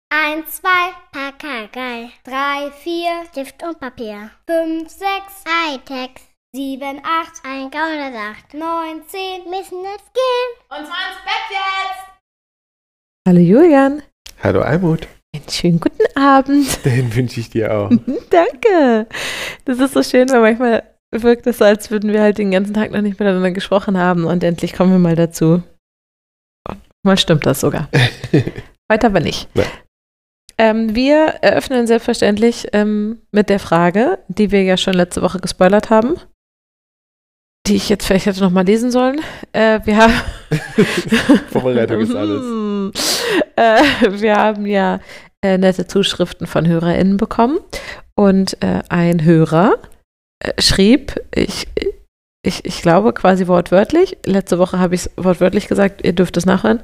1, 2, Pakagei. 3, 4, Stift und Papier. 5, 6, Hightech. 7, 8, ein Gaunersacht. 9, 10, müssen jetzt gehen. Und zwar ins Bett jetzt! Hallo Julian. Hallo Almut. Einen schönen guten Abend. Den wünsche ich dir auch. Danke. Das ist so schön, weil manchmal wirkt es so, als würden wir halt den ganzen Tag noch nicht miteinander gesprochen haben und endlich kommen wir mal dazu. Mal stimmt das sogar. Heute aber nicht. Wir eröffnen selbstverständlich mit der Frage, die wir ja schon letzte Woche gespoilert haben, die ich jetzt vielleicht hätte noch mal lesen sollen. Wir haben Vorbereitung ist alles. Wir haben ja nette Zuschriften von HörerInnen bekommen und ein Hörer schrieb, ich glaube quasi wortwörtlich, letzte Woche habe ich es wortwörtlich gesagt, ihr dürft es nachhören,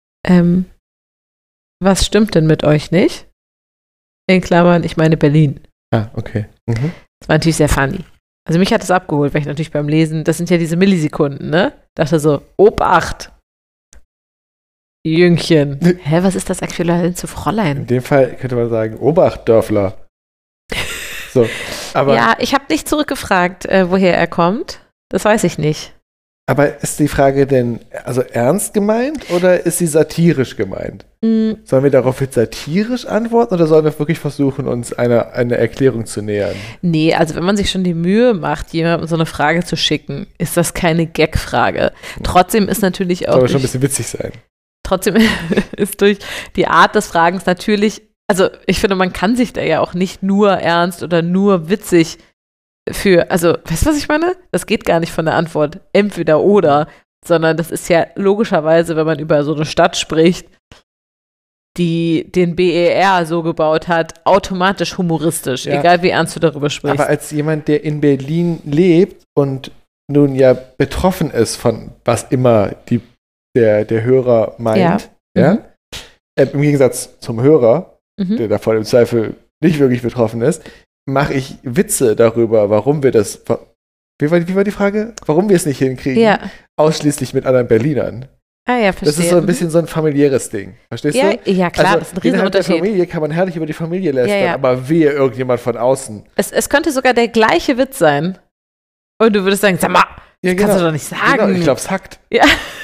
was stimmt denn mit euch nicht? In Klammern, ich meine Berlin. Ah, okay. Mhm. Das war natürlich sehr funny. Also mich hat es abgeholt, weil ich natürlich beim Lesen, das sind ja diese Millisekunden, ne? Dachte so, Obacht! Jüngchen. Hä, was ist das Äquivalent zu Fräulein? In dem Fall könnte man sagen, Obacht, Dörfler. So, aber, ja, ich habe nicht zurückgefragt, woher er kommt. Das weiß ich nicht. aber ist die Frage denn also ernst gemeint oder ist sie satirisch gemeint? Sollen wir darauf jetzt satirisch antworten oder sollen wir wirklich versuchen, uns eine Erklärung zu nähern? Nee, also wenn man sich schon die Mühe macht, jemandem so eine Frage zu schicken, ist das keine Gag-Frage. Trotzdem ist natürlich auch Soll schon ein bisschen witzig sein. Trotzdem ist durch die Art des Fragens natürlich, also ich finde, man kann sich da ja auch nicht nur ernst oder nur witzig also, weißt du, was ich meine? Das geht gar nicht von der Antwort entweder oder, sondern das ist ja logischerweise, wenn man über so eine Stadt spricht, die den BER so gebaut hat, automatisch humoristisch, Ja. egal wie ernst du darüber sprichst. Aber als jemand, der in Berlin lebt und nun ja betroffen ist von was immer der Hörer meint, ja. Im Gegensatz zum Hörer, der davon im Zweifel nicht wirklich betroffen ist, mache ich Witze darüber, warum wir das, wie war die Frage? Warum wir es nicht hinkriegen, ausschließlich mit anderen Berlinern. Ah ja, verstehe. Das ist so ein bisschen so ein familiäres Ding, verstehst du? Ja, klar, also, das ist ein innerhalb der Riesenunterschied. Familie kann man herrlich über die Familie lästern, Ja. aber wehe irgendjemand von außen. Es könnte sogar der gleiche Witz sein. Und du würdest sagen, sag mal, das kannst du doch nicht sagen. Genau, ich glaube, es hackt. Ja.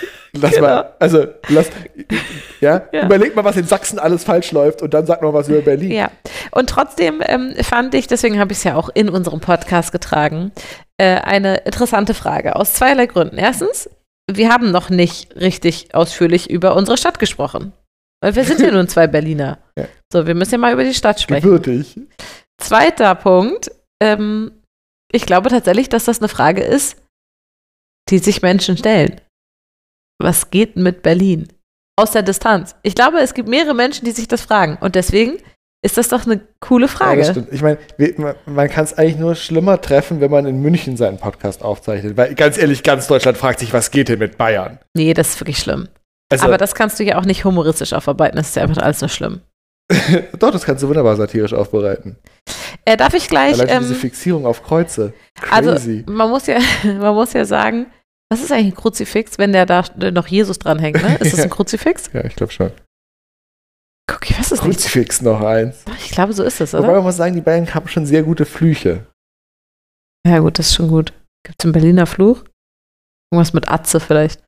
Überleg mal, was in Sachsen alles falsch läuft und dann sag noch was über Berlin. Ja, und trotzdem fand ich, deswegen habe ich es ja auch in unserem Podcast getragen, eine interessante Frage aus zweierlei Gründen. Erstens, wir haben noch nicht richtig ausführlich über unsere Stadt gesprochen. Weil wir sind ja nun zwei Berliner. Ja. So, wir müssen ja mal über die Stadt sprechen. Gebürtig. Zweiter Punkt, ich glaube tatsächlich, dass das eine Frage ist, die sich Menschen stellen. Was geht mit Berlin? Aus der Distanz. Ich glaube, es gibt mehrere Menschen, die sich das fragen. Und deswegen ist das doch eine coole Frage. Ja, das stimmt. Ich meine, man kann es eigentlich nur schlimmer treffen, wenn man in München seinen Podcast aufzeichnet. Weil ganz ehrlich, ganz Deutschland fragt sich, was geht denn mit Bayern? Nee, das ist wirklich schlimm. Also, aber das kannst du ja auch nicht humoristisch aufarbeiten. Das ist ja einfach alles so schlimm. Doch, das kannst du wunderbar satirisch aufbereiten. Darf ich gleich... Allein diese Fixierung auf Kreuze. Crazy. Also, man muss ja sagen, was ist eigentlich ein Kruzifix, wenn da noch Jesus dranhängt, ne? Ist das ein Kruzifix? Ja, ich glaube schon. Guck, ich weiß es nicht. Kruzifix noch eins. Ich glaube, so ist es, oder? Wobei man muss sagen, die Bayern haben schon sehr gute Flüche. Ja gut, das ist schon gut. Gibt es einen Berliner Fluch? Irgendwas mit Atze vielleicht.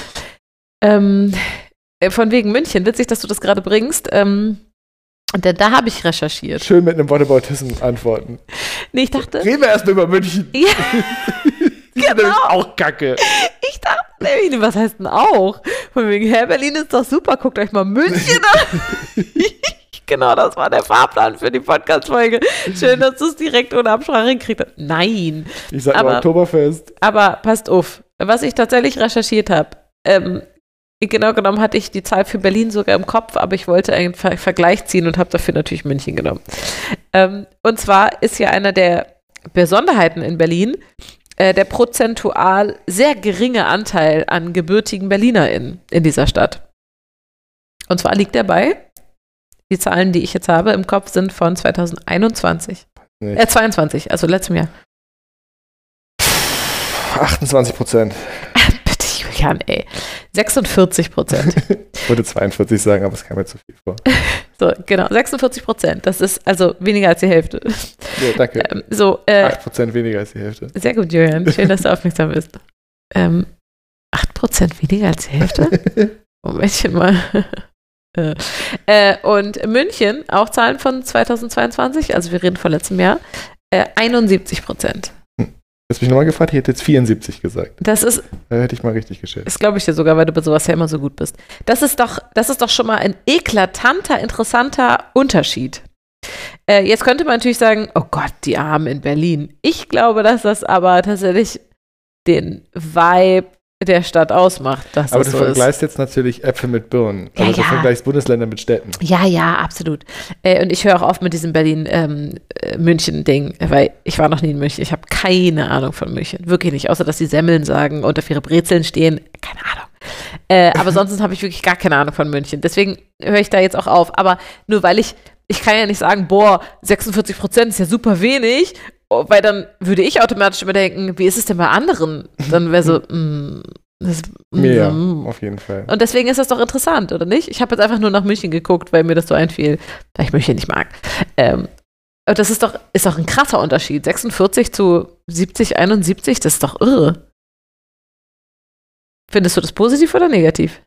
Von wegen München, witzig, dass du das gerade bringst. Denn da habe ich recherchiert. Schön mit einem Whataboutism antworten. Nee, ich dachte... Reden wir erstmal über München. Ja, Die sind nämlich auch kacke. ich dachte nämlich, was heißt denn auch? Von wegen, Berlin ist doch super, guckt euch mal München an. Genau, das war der Fahrplan für die Podcast-Folge. Schön, dass du es direkt ohne Absprache gekriegt hast. Nein. Ich sag mal Oktoberfest. Aber passt auf, was ich tatsächlich recherchiert habe, genau genommen hatte ich die Zahl für Berlin sogar im Kopf, aber ich wollte einen Vergleich ziehen und habe dafür natürlich München genommen. Und zwar ist ja einer der Besonderheiten in Berlin der prozentual sehr geringe Anteil an gebürtigen BerlinerInnen in dieser Stadt. Und zwar liegt er bei, die Zahlen, die ich jetzt habe im Kopf, sind von 2021. 22, also letztem Jahr. 28%. Bitte, Julian, ey. 46%. Ich wollte 42 sagen, aber es kam mir zu viel vor. So, genau, 46%. Das ist also weniger als die Hälfte. Ja, danke. 8% weniger als die Hälfte. Sehr gut, Julian. Schön, dass du aufmerksam bist. 8% weniger als die Hälfte? Momentchen mal. Und München, auch Zahlen von 2022, also wir reden von letztem Jahr, 71%. Du hast mich nochmal gefragt, ich hätte jetzt 74 gesagt. Das ist. Da hätte ich mal richtig geschätzt. Das glaube ich dir sogar, weil du bei sowas ja immer so gut bist. Das ist doch schon mal ein eklatanter, interessanter Unterschied. Jetzt könnte man natürlich sagen, oh Gott, die Armen in Berlin. Ich glaube, dass das aber tatsächlich den Vibe der Stadt ausmacht. Dass aber das du so vergleichst jetzt natürlich Äpfel mit Birnen. Ja, Also du vergleichst Bundesländer mit Städten. Ja, absolut. Und ich höre auch oft mit diesem Berlin-München-Ding, weil ich war noch nie in München. Ich habe keine Ahnung von München. Wirklich nicht. Außer, dass die Semmeln sagen und auf ihre Brezeln stehen. Keine Ahnung. Aber sonst habe ich wirklich gar keine Ahnung von München. Deswegen höre ich da jetzt auch auf. Aber nur weil ich kann ja nicht sagen, 46% ist ja super wenig, weil dann würde ich automatisch immer denken, wie ist es denn bei anderen? Dann wäre so, mehr, auf jeden Fall. Und deswegen ist das doch interessant, oder nicht? Ich habe jetzt einfach nur nach München geguckt, weil mir das so einfiel, weil ich München nicht mag. Das ist doch ein krasser Unterschied. 46 zu 70, 71, das ist doch irre. Findest du das positiv oder negativ?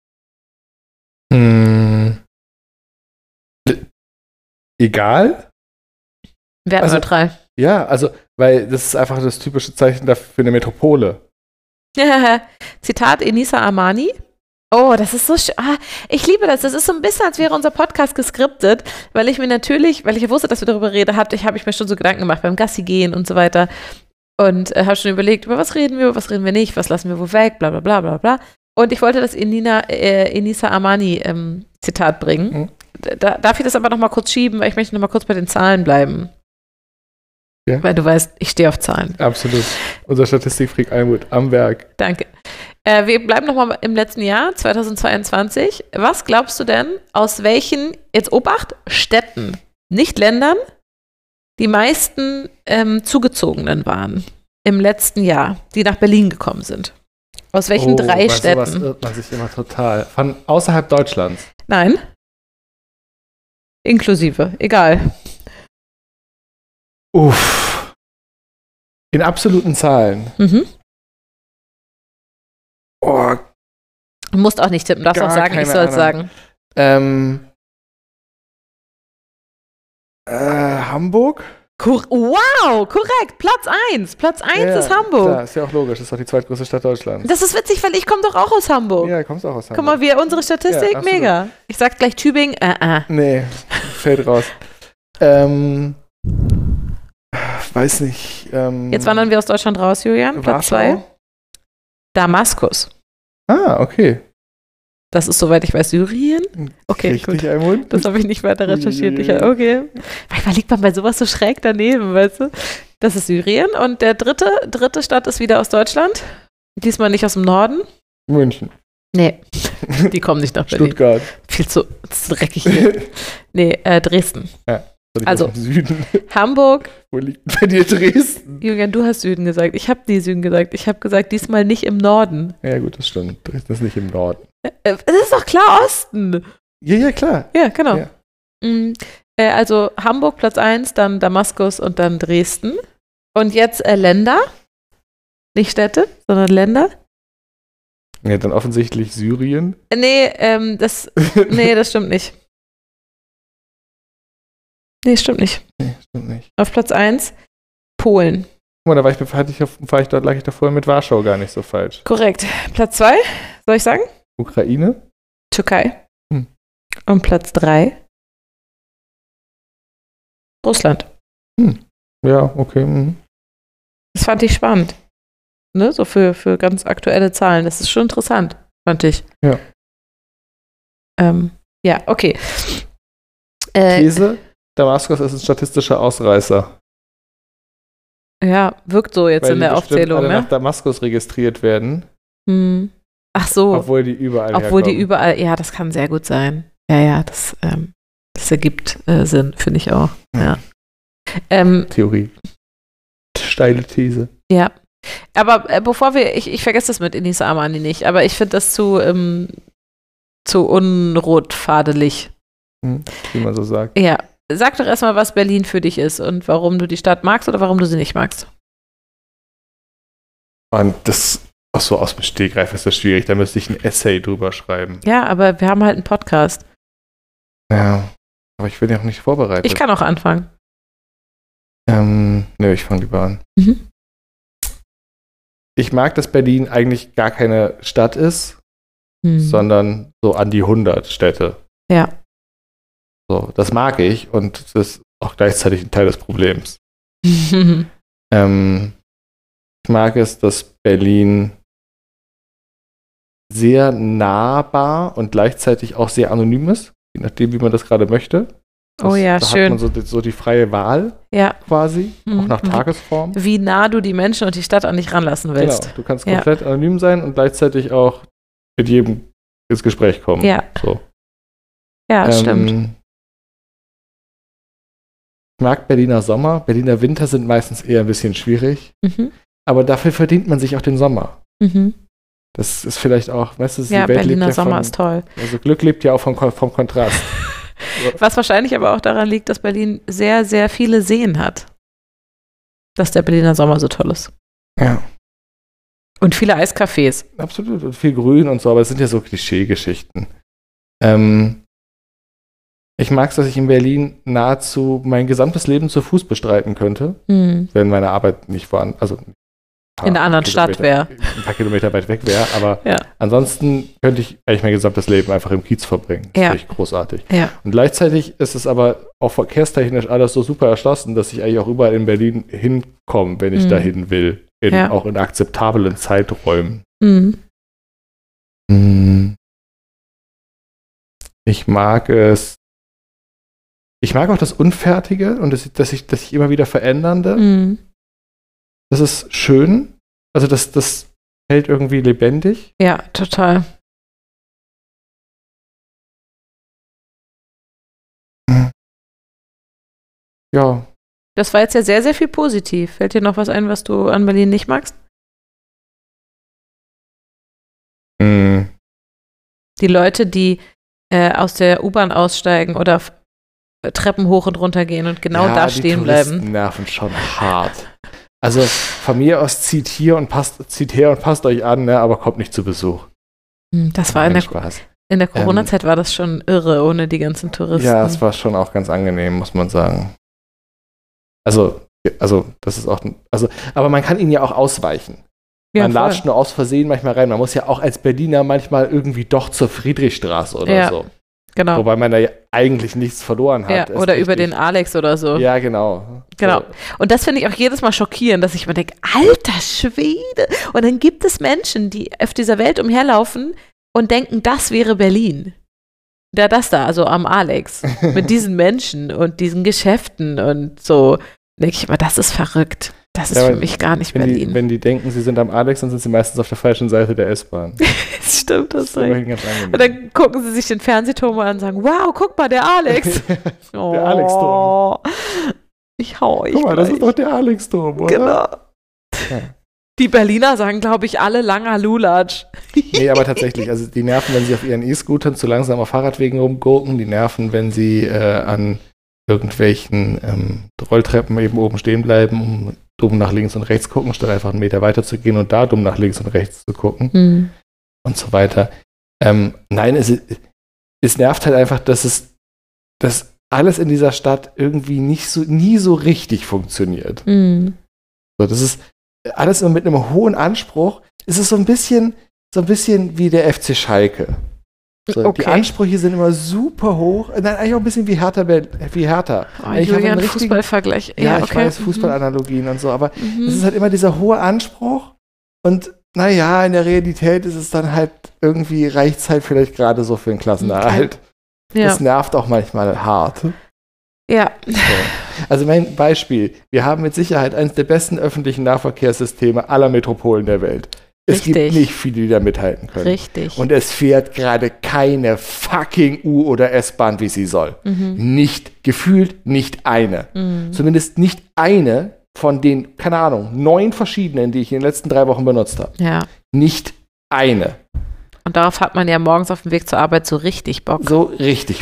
Egal? Wertneutral. Ja, also, weil das ist einfach das typische Zeichen dafür für eine Metropole. Zitat Enisa Amani. Oh, das ist so schön. Ich liebe das. Das ist so ein bisschen, als wäre unser Podcast geskriptet, weil ich ja wusste, dass wir darüber reden, habe ich mir schon so Gedanken gemacht beim Gassi gehen und so weiter. Und habe schon überlegt, über was reden wir nicht, was lassen wir wo weg, bla bla bla bla bla. Und ich wollte das Enisa Amani Zitat bringen. Darf ich das aber noch mal kurz schieben, weil ich möchte noch mal kurz bei den Zahlen bleiben. Ja. Weil du weißt, ich stehe auf Zahlen. Absolut. Unser Statistikfreak Almut am Werk. Danke. Wir bleiben noch mal im letzten Jahr, 2022. Was glaubst du denn, aus welchen, jetzt Obacht, Städten, nicht Ländern, die meisten Zugezogenen waren im letzten Jahr, die nach Berlin gekommen sind? Aus welchen 3 Städten? Sowas irrt man sich immer total. Von außerhalb Deutschlands? Nein. Inklusive, egal. Uff. In absoluten Zahlen. Oh. Du musst auch nicht tippen, darfst auch sagen, ich soll es sagen. Hamburg? Wow, korrekt, Platz 1. Platz 1 ist Hamburg. Klar, ist ja auch logisch, das ist doch die zweitgrößte Stadt Deutschlands. Das ist witzig, weil ich komme doch auch aus Hamburg. Ja, kommst auch aus Hamburg. Guck mal, unsere Statistik, ja, mega. Ich sag gleich Tübingen, Nee, fällt raus. Weiß nicht. Jetzt wandern wir aus Deutschland raus, Julian. Platz 2. Damaskus. Okay. Das ist, soweit ich weiß, Syrien. Okay, richtig, gut. Almut. Das habe ich nicht weiter recherchiert. Okay. Manchmal liegt man bei sowas so schräg daneben, weißt du? Das ist Syrien. Und der dritte Stadt ist wieder aus Deutschland. Diesmal nicht aus dem Norden. München. Nee, die kommen nicht nach Berlin. Stuttgart. Viel zu dreckig hier. Nee, Dresden. Ja. Also, Süden. Hamburg. Wo liegt bei dir Dresden? Julian, du hast Süden gesagt. Ich habe nie Süden gesagt. Ich habe gesagt, diesmal nicht im Norden. Ja gut, das stimmt. Dresden ist nicht im Norden. Es ist doch klar Osten. Ja, klar. Ja, genau. Ja. Also Hamburg Platz 1, dann Damaskus und dann Dresden. Und jetzt Länder. Nicht Städte, sondern Länder. Ja, dann offensichtlich Syrien. Nee, das stimmt nicht. Nee, stimmt nicht. Auf Platz 1 Polen. Guck mal, da lag ich da vorher mit Warschau gar nicht so falsch. Korrekt. Platz 2, soll ich sagen? Ukraine. Türkei. Und Platz 3 Russland. Ja, okay. Das fand ich spannend. Ne? So für ganz aktuelle Zahlen. Das ist schon interessant, fand ich. Ja. Ja, okay. These: Damaskus ist ein statistischer Ausreißer. Ja, wirkt so jetzt weil in der Aufzählung, alle ne? nach Damaskus registriert werden. Ach so. Obwohl die überall ja, das kann sehr gut sein. Ja, das ergibt Sinn, finde ich auch. Ja. Theorie. Steile These. Ja. Aber bevor ich vergesse das mit Enisa Amani nicht, aber ich finde das zu unrotfadelig. Wie man so sagt. Ja. Sag doch erstmal, was Berlin für dich ist und warum du die Stadt magst oder warum du sie nicht magst. Und das, ach so, aus dem Stegreif ist das schwierig. Da müsste ich ein Essay drüber schreiben. Ja, aber wir haben halt einen Podcast. Ja, aber ich bin ja auch nicht vorbereitet. Ich kann auch anfangen. Nö, ich fange lieber an. Ich mag, dass Berlin eigentlich gar keine Stadt ist, sondern so an die 100 Städte. Ja. So, das mag ich und das ist auch gleichzeitig ein Teil des Problems. Ich mag es, dass Berlin sehr nahbar und gleichzeitig auch sehr anonym ist, je nachdem, wie man das gerade möchte. Oh ja, da schön. hat man so die freie Wahl quasi, auch nach Tagesform. Wie nah du die Menschen und die Stadt an dich ranlassen willst. Genau, du kannst komplett anonym sein und gleichzeitig auch mit jedem ins Gespräch kommen. Ja, so. Ja, stimmt. Ich mag Berliner Sommer. Berliner Winter sind meistens eher ein bisschen schwierig. Aber dafür verdient man sich auch den Sommer. Das ist vielleicht auch, weißt du, die Welt Berliner lebt ja Sommer ist toll. Also Glück lebt ja auch vom Kontrast. Was wahrscheinlich aber auch daran liegt, dass Berlin sehr, sehr viele Seen hat. Dass der Berliner Sommer so toll ist. Ja. Und viele Eiscafés. Absolut. Und viel Grün und so, aber es sind ja so Klischeegeschichten. Ich mag es, dass ich in Berlin nahezu mein gesamtes Leben zu Fuß bestreiten könnte, wenn meine Arbeit nicht woanders, also in einer anderen Stadt wäre. Ein paar Kilometer weit weg wäre, aber ansonsten könnte ich eigentlich mein gesamtes Leben einfach im Kiez verbringen. Das finde ich großartig. Ja. Und gleichzeitig ist es aber auch verkehrstechnisch alles so super erschlossen, dass ich eigentlich auch überall in Berlin hinkomme, wenn ich dahin will. Auch in akzeptablen Zeiträumen. Ich mag es. Ich mag auch das Unfertige und das sich immer wieder Verändernde. Das ist schön. Also das hält irgendwie lebendig. Ja, total. Ja. Das war jetzt ja sehr, sehr viel positiv. Fällt dir noch was ein, was du an Berlin nicht magst? Die Leute, die aus der U-Bahn aussteigen oder Treppen hoch und runter gehen und genau da stehen bleiben. Die nerven schon hart. Also von mir aus zieht her und passt euch an, ne, aber kommt nicht zu Besuch. Das war in der Corona-Zeit war das schon irre, ohne die ganzen Touristen. Ja, es war schon auch ganz angenehm, muss man sagen. Also das ist auch, aber man kann ihnen ja auch ausweichen. Man latscht nur aus Versehen manchmal rein. Man muss ja auch als Berliner manchmal irgendwie doch zur Friedrichstraße oder so. Genau. Wobei man da ja eigentlich nichts verloren hat. Ja, oder über den Alex oder so. Ja, genau. Genau. Und das finde ich auch jedes Mal schockierend, dass ich mir denke, alter Schwede. Und dann gibt es Menschen, die auf dieser Welt umherlaufen und denken, das wäre Berlin. Also am Alex. Mit diesen Menschen und diesen Geschäften und so. Denke ich immer, das ist verrückt. Das ist für mich gar nicht Berlin. Wenn die denken, sie sind am Alex, dann sind sie meistens auf der falschen Seite der S-Bahn. Das stimmt, das ist ganz angenehm. Und dann gucken sie sich den Fernsehturm an und sagen, wow, guck mal, der Alex. Der Alex-Turm. Ich hau euch. Guck mal, das ist doch der Alex-Turm, oder? Genau. Ja. Die Berliner sagen, glaube ich, alle langer Lulatsch. Nee, aber tatsächlich, also die nerven, wenn sie auf ihren E-Scootern zu langsam auf Fahrradwegen rumgurken, die nerven, wenn sie an irgendwelchen Rolltreppen eben oben stehen bleiben, um dumm nach links und rechts gucken, statt einfach einen Meter weiter zu gehen und da dumm nach links und rechts zu gucken und so weiter. Nein, es nervt halt einfach, dass alles in dieser Stadt irgendwie nie so richtig funktioniert. So, das ist alles immer mit einem hohen Anspruch. Es ist so ein bisschen wie der FC Schalke. So, okay. Die Ansprüche sind immer super hoch. Nein, eigentlich auch ein bisschen wie Hertha. Oh, ich habe einen Fußballvergleich. Ja, ich weiß, Fußballanalogien und so, aber es ist halt immer dieser hohe Anspruch und naja, in der Realität ist es dann halt irgendwie, reicht es halt vielleicht gerade so für den Klassenerhalt. Okay. Ja. Das nervt auch manchmal hart. Ja. So. Also mein Beispiel, wir haben mit Sicherheit eines der besten öffentlichen Nahverkehrssysteme aller Metropolen der Welt. Es gibt nicht viele, die da mithalten können. Richtig. Und es fährt gerade keine fucking U- oder S-Bahn, wie sie soll. Nicht, gefühlt nicht eine. Zumindest nicht eine von den, keine Ahnung, 9 verschiedenen, die ich in den letzten 3 Wochen benutzt habe. Ja. Nicht eine. Und darauf hat man ja morgens auf dem Weg zur Arbeit so richtig Bock. So richtig Bock.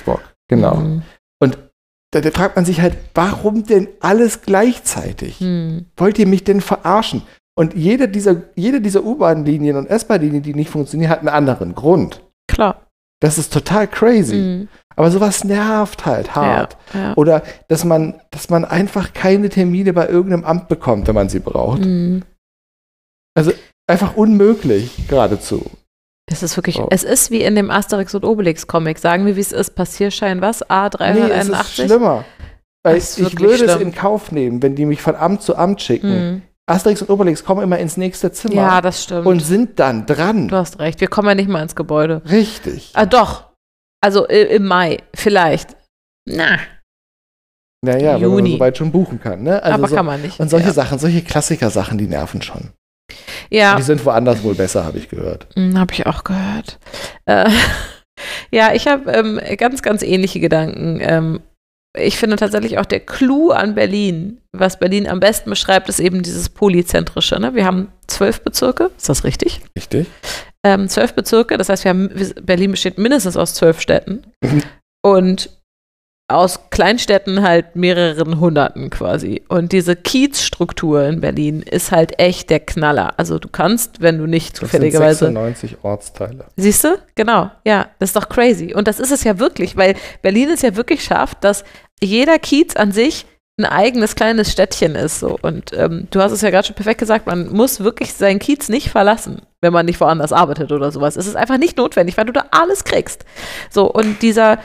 Genau. Mhm. Und da fragt man sich halt, warum denn alles gleichzeitig? Wollt ihr mich denn verarschen? Und jede dieser U-Bahn-Linien und S-Bahn-Linien, die nicht funktionieren, hat einen anderen Grund. Klar. Das ist total crazy. Aber sowas nervt halt hart. Ja. Oder dass man einfach keine Termine bei irgendeinem Amt bekommt, wenn man sie braucht. Also einfach unmöglich geradezu. Es ist wirklich, es ist wie in dem Asterix und Obelix Comic. Sagen wir, wie es ist. Passierschein was? A381? Nee, es ist schlimmer. Weil ist ich würde es in Kauf nehmen, wenn die mich von Amt zu Amt schicken. Asterix und Obelix kommen immer ins nächste Zimmer. Ja, das stimmt. Und sind dann dran. Du hast recht. Wir kommen ja nicht mal ins Gebäude. Richtig. Ah, doch. Also im Mai. Vielleicht. Na. Naja, wenn man Juni. soweit schon buchen kann. Ne? Also aber kann man nicht. Und solche Sachen, solche Klassiker-Sachen, die nerven schon. Ja. Und die sind woanders wohl besser, habe ich gehört. Habe ich auch gehört. Ja, ich habe ganz, ganz ähnliche Gedanken. Ich finde tatsächlich auch der Clou an Berlin, was Berlin am besten beschreibt, ist eben dieses Polyzentrische. Ne? Wir haben 12 Bezirke, ist das richtig? Richtig. 12 Bezirke, das heißt, Berlin besteht mindestens aus 12 Städten und aus Kleinstädten halt mehreren Hunderten quasi. Und diese Kiezstruktur in Berlin ist halt echt der Knaller. Also du kannst, wenn du nicht zufälligerweise... Das sind 96 Ortsteile. Siehst du? Genau. Ja, das ist doch crazy. Und das ist es ja wirklich, weil Berlin es ja wirklich schafft, dass jeder Kiez an sich ein eigenes kleines Städtchen ist. So. Und du hast es ja gerade schon perfekt gesagt, man muss wirklich seinen Kiez nicht verlassen, wenn man nicht woanders arbeitet oder sowas. Es ist einfach nicht notwendig, weil du da alles kriegst. So, und dieser...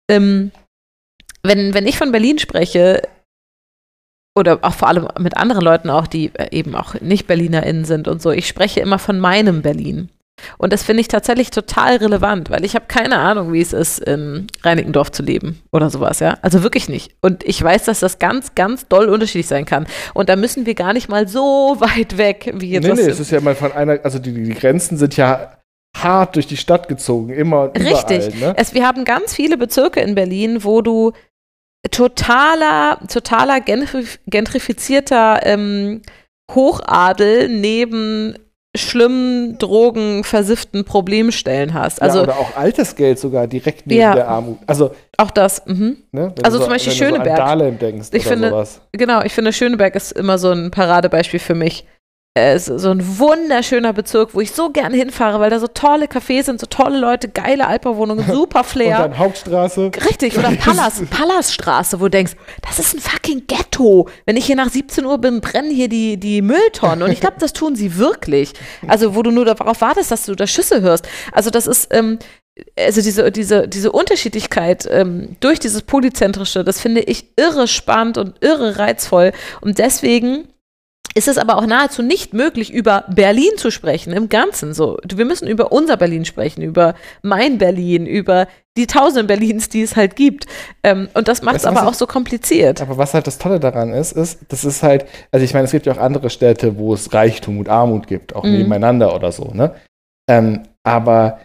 Wenn ich von Berlin spreche, oder auch vor allem mit anderen Leuten auch, die eben auch nicht BerlinerInnen sind und so, ich spreche immer von meinem Berlin. Und das finde ich tatsächlich total relevant, weil ich habe keine Ahnung, wie es ist, in Reinickendorf zu leben oder sowas, ja. Also wirklich nicht. Und ich weiß, dass das ganz, ganz doll unterschiedlich sein kann. Und da müssen wir gar nicht mal so weit weg, wie jetzt. Nee, es ist ja mal von einer, also die Grenzen sind ja hart durch die Stadt gezogen, immer und überall. Richtig. Ne? Wir haben ganz viele Bezirke in Berlin, wo du totaler gentrifizierter Hochadel neben schlimmen, drogenversifften Problemstellen hast. Also, ja, oder auch Altersgeld sogar direkt neben der Armut. Also auch das. Ne, also zum Beispiel Schöneberg. Wenn du so an Dahlem denkst ich finde, sowas. Genau, ich finde Schöneberg ist immer so ein Paradebeispiel für mich. Es ist so ein wunderschöner Bezirk, wo ich so gerne hinfahre, weil da so tolle Cafés sind, so tolle Leute, geile Altbauwohnungen, super Flair. Und dann Hauptstraße. Richtig, oder Pallasstraße, wo du denkst, das ist ein fucking Ghetto. Wenn ich hier nach 17 Uhr bin, brennen hier die Mülltonnen. Und ich glaube, das tun sie wirklich. Also, wo du nur darauf wartest, dass du da Schüsse hörst. Also, das ist, also diese Unterschiedlichkeit durch dieses Polyzentrische, das finde ich irre spannend und irre reizvoll. Und deswegen ist es aber auch nahezu nicht möglich, über Berlin zu sprechen, im Ganzen so. Wir müssen über unser Berlin sprechen, über mein Berlin, über die tausenden Berlins, die es halt gibt. Und das macht es aber auch so kompliziert. Aber was halt das Tolle daran ist, das ist halt, also ich meine, es gibt ja auch andere Städte, wo es Reichtum und Armut gibt, auch nebeneinander oder so, ne? Aber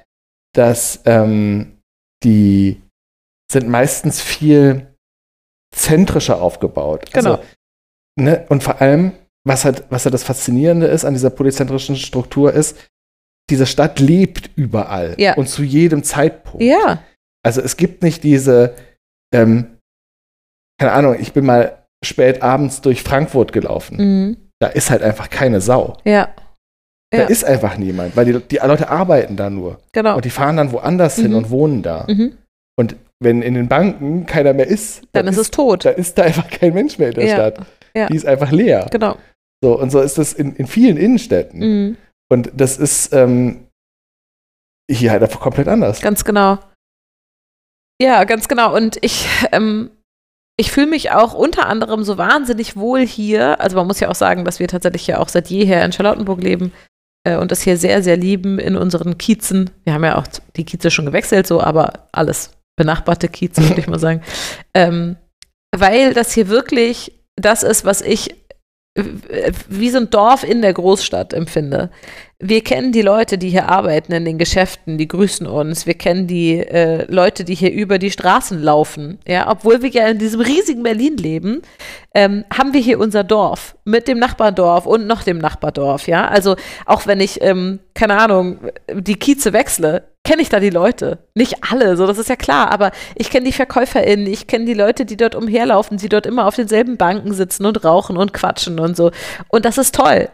die sind meistens viel zentrischer aufgebaut. Genau. Also, ne? Und vor allem, was halt das Faszinierende ist an dieser polyzentrischen Struktur ist, diese Stadt lebt überall und zu jedem Zeitpunkt. Ja. Also es gibt nicht diese, keine Ahnung, ich bin mal spät abends durch Frankfurt gelaufen. Da ist halt einfach keine Sau. Ja. Da ist einfach niemand, weil die Leute arbeiten da nur. Genau. Und die fahren dann woanders hin und wohnen da. Und wenn in den Banken keiner mehr ist, dann ist es tot. Dann ist da einfach kein Mensch mehr in der Stadt. Ja. Die ist einfach leer. Genau. So, und so ist das in vielen Innenstädten. Und das ist hier halt einfach komplett anders. Ganz genau. Ja, ganz genau. Und ich fühle mich auch unter anderem so wahnsinnig wohl hier. Also man muss ja auch sagen, dass wir tatsächlich ja auch seit jeher in Charlottenburg leben und das hier sehr, sehr lieben in unseren Kiezen. Wir haben ja auch die Kieze schon gewechselt, so, aber alles benachbarte Kieze, würde ich mal sagen. Weil das hier wirklich das ist, was ich wie so ein Dorf in der Großstadt empfinde. Wir kennen die Leute, die hier arbeiten in den Geschäften, die grüßen uns. Wir kennen die Leute, die hier über die Straßen laufen. Ja, obwohl wir ja in diesem riesigen Berlin leben, haben wir hier unser Dorf mit dem Nachbardorf und noch dem Nachbardorf. Ja, also auch wenn ich, keine Ahnung, die Kieze wechsle, kenne ich da die Leute. Nicht alle, so, das ist ja klar, aber ich kenne die VerkäuferInnen, ich kenne die Leute, die dort umherlaufen, die dort immer auf denselben Banken sitzen und rauchen und quatschen und so. Und das ist toll.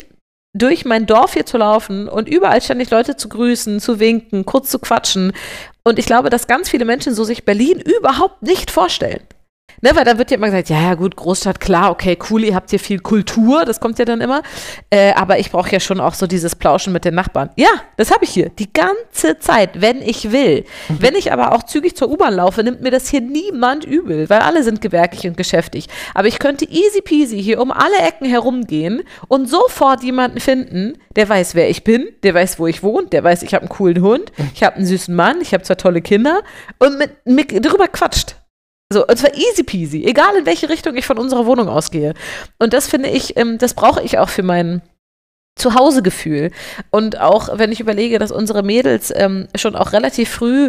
Durch mein Dorf hier zu laufen und überall ständig Leute zu grüßen, zu winken, kurz zu quatschen. Und ich glaube, dass ganz viele Menschen so sich Berlin überhaupt nicht vorstellen. Ne, weil da wird ja immer gesagt, ja gut, Großstadt, klar, okay, cool, ihr habt hier viel Kultur, das kommt ja dann immer, aber ich brauche ja schon auch so dieses Plauschen mit den Nachbarn. Ja, das habe ich hier, die ganze Zeit, wenn ich will. Wenn ich aber auch zügig zur U-Bahn laufe, nimmt mir das hier niemand übel, weil alle sind gewerblich und geschäftig. Aber ich könnte easy peasy hier um alle Ecken herumgehen und sofort jemanden finden, der weiß, wer ich bin, der weiß, wo ich wohne, der weiß, ich habe einen coolen Hund, ich habe einen süßen Mann, ich habe 2 tolle Kinder und mit drüber quatscht. So, und zwar easy peasy, egal in welche Richtung ich von unserer Wohnung ausgehe. Und das finde ich, das brauche ich auch für mein Zuhausegefühl. Und auch, wenn ich überlege, dass unsere Mädels schon auch relativ früh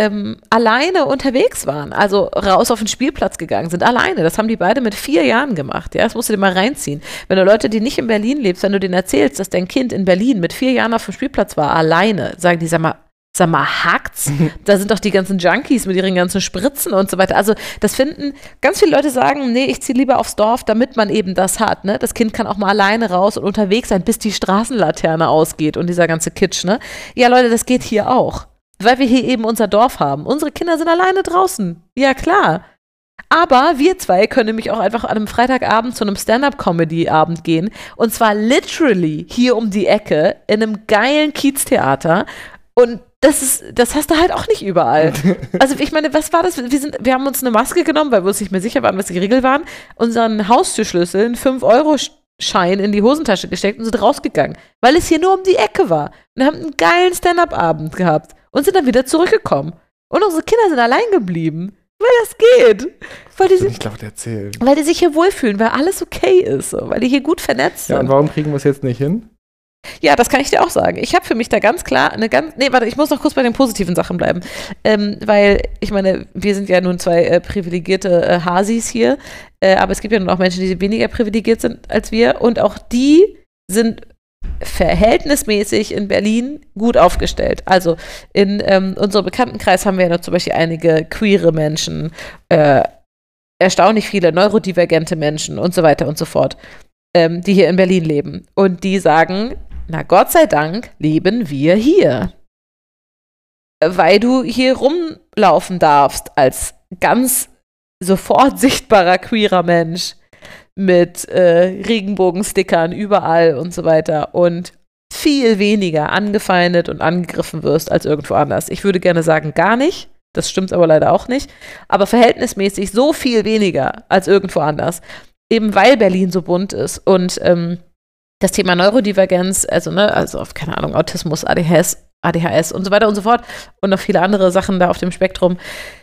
alleine unterwegs waren, also raus auf den Spielplatz gegangen sind, alleine. Das haben die beide mit 4 Jahren gemacht. Ja, das musst du dir mal reinziehen. Wenn du Leute, die nicht in Berlin lebst, wenn du denen erzählst, dass dein Kind in Berlin mit 4 Jahren auf dem Spielplatz war, alleine, sagen die, sag mal, hackt's? Da sind doch die ganzen Junkies mit ihren ganzen Spritzen und so weiter. Also das finden, ganz viele Leute sagen, nee, ich ziehe lieber aufs Dorf, damit man eben das hat. Ne? Das Kind kann auch mal alleine raus und unterwegs sein, bis die Straßenlaterne ausgeht und dieser ganze Kitsch. Ne? Ja, Leute, das geht hier auch. Weil wir hier eben unser Dorf haben. Unsere Kinder sind alleine draußen. Ja, klar. Aber wir 2 können nämlich auch einfach an einem Freitagabend zu einem Stand-up-Comedy-Abend gehen. Und zwar literally hier um die Ecke in einem geilen Kieztheater. Und das hast du halt auch nicht überall. Also ich meine, was war das? Wir haben uns eine Maske genommen, weil wir uns nicht mehr sicher waren, was die Regeln waren, unseren Haustürschlüssel, einen 5-Euro-Schein in die Hosentasche gesteckt und sind rausgegangen, weil es hier nur um die Ecke war. Und haben einen geilen Stand-up-Abend gehabt und sind dann wieder zurückgekommen. Und unsere Kinder sind allein geblieben, weil das geht. Weil die sich hier wohlfühlen, weil alles okay ist, so, weil die hier gut vernetzt sind. Ja, und warum kriegen wir es jetzt nicht hin? Ja, das kann ich dir auch sagen. Ich habe für mich da ganz klar ich muss noch kurz bei den positiven Sachen bleiben. Weil, ich meine, wir sind ja nun 2 privilegierte Hasis hier, aber es gibt ja nun auch Menschen, die weniger privilegiert sind als wir und auch die sind verhältnismäßig in Berlin gut aufgestellt. Also in unserem Bekanntenkreis haben wir ja noch zum Beispiel einige queere Menschen, erstaunlich viele neurodivergente Menschen und so weiter und so fort, die hier in Berlin leben. Und die sagen, na Gott sei Dank leben wir hier. Weil du hier rumlaufen darfst als ganz sofort sichtbarer queerer Mensch mit Regenbogenstickern überall und so weiter und viel weniger angefeindet und angegriffen wirst als irgendwo anders. Ich würde gerne sagen, gar nicht. Das stimmt aber leider auch nicht. Aber verhältnismäßig so viel weniger als irgendwo anders. Eben weil Berlin so bunt ist und das Thema Neurodivergenz, also keine Ahnung, Autismus, ADHS und so weiter und so fort und noch viele andere Sachen da auf dem Spektrum.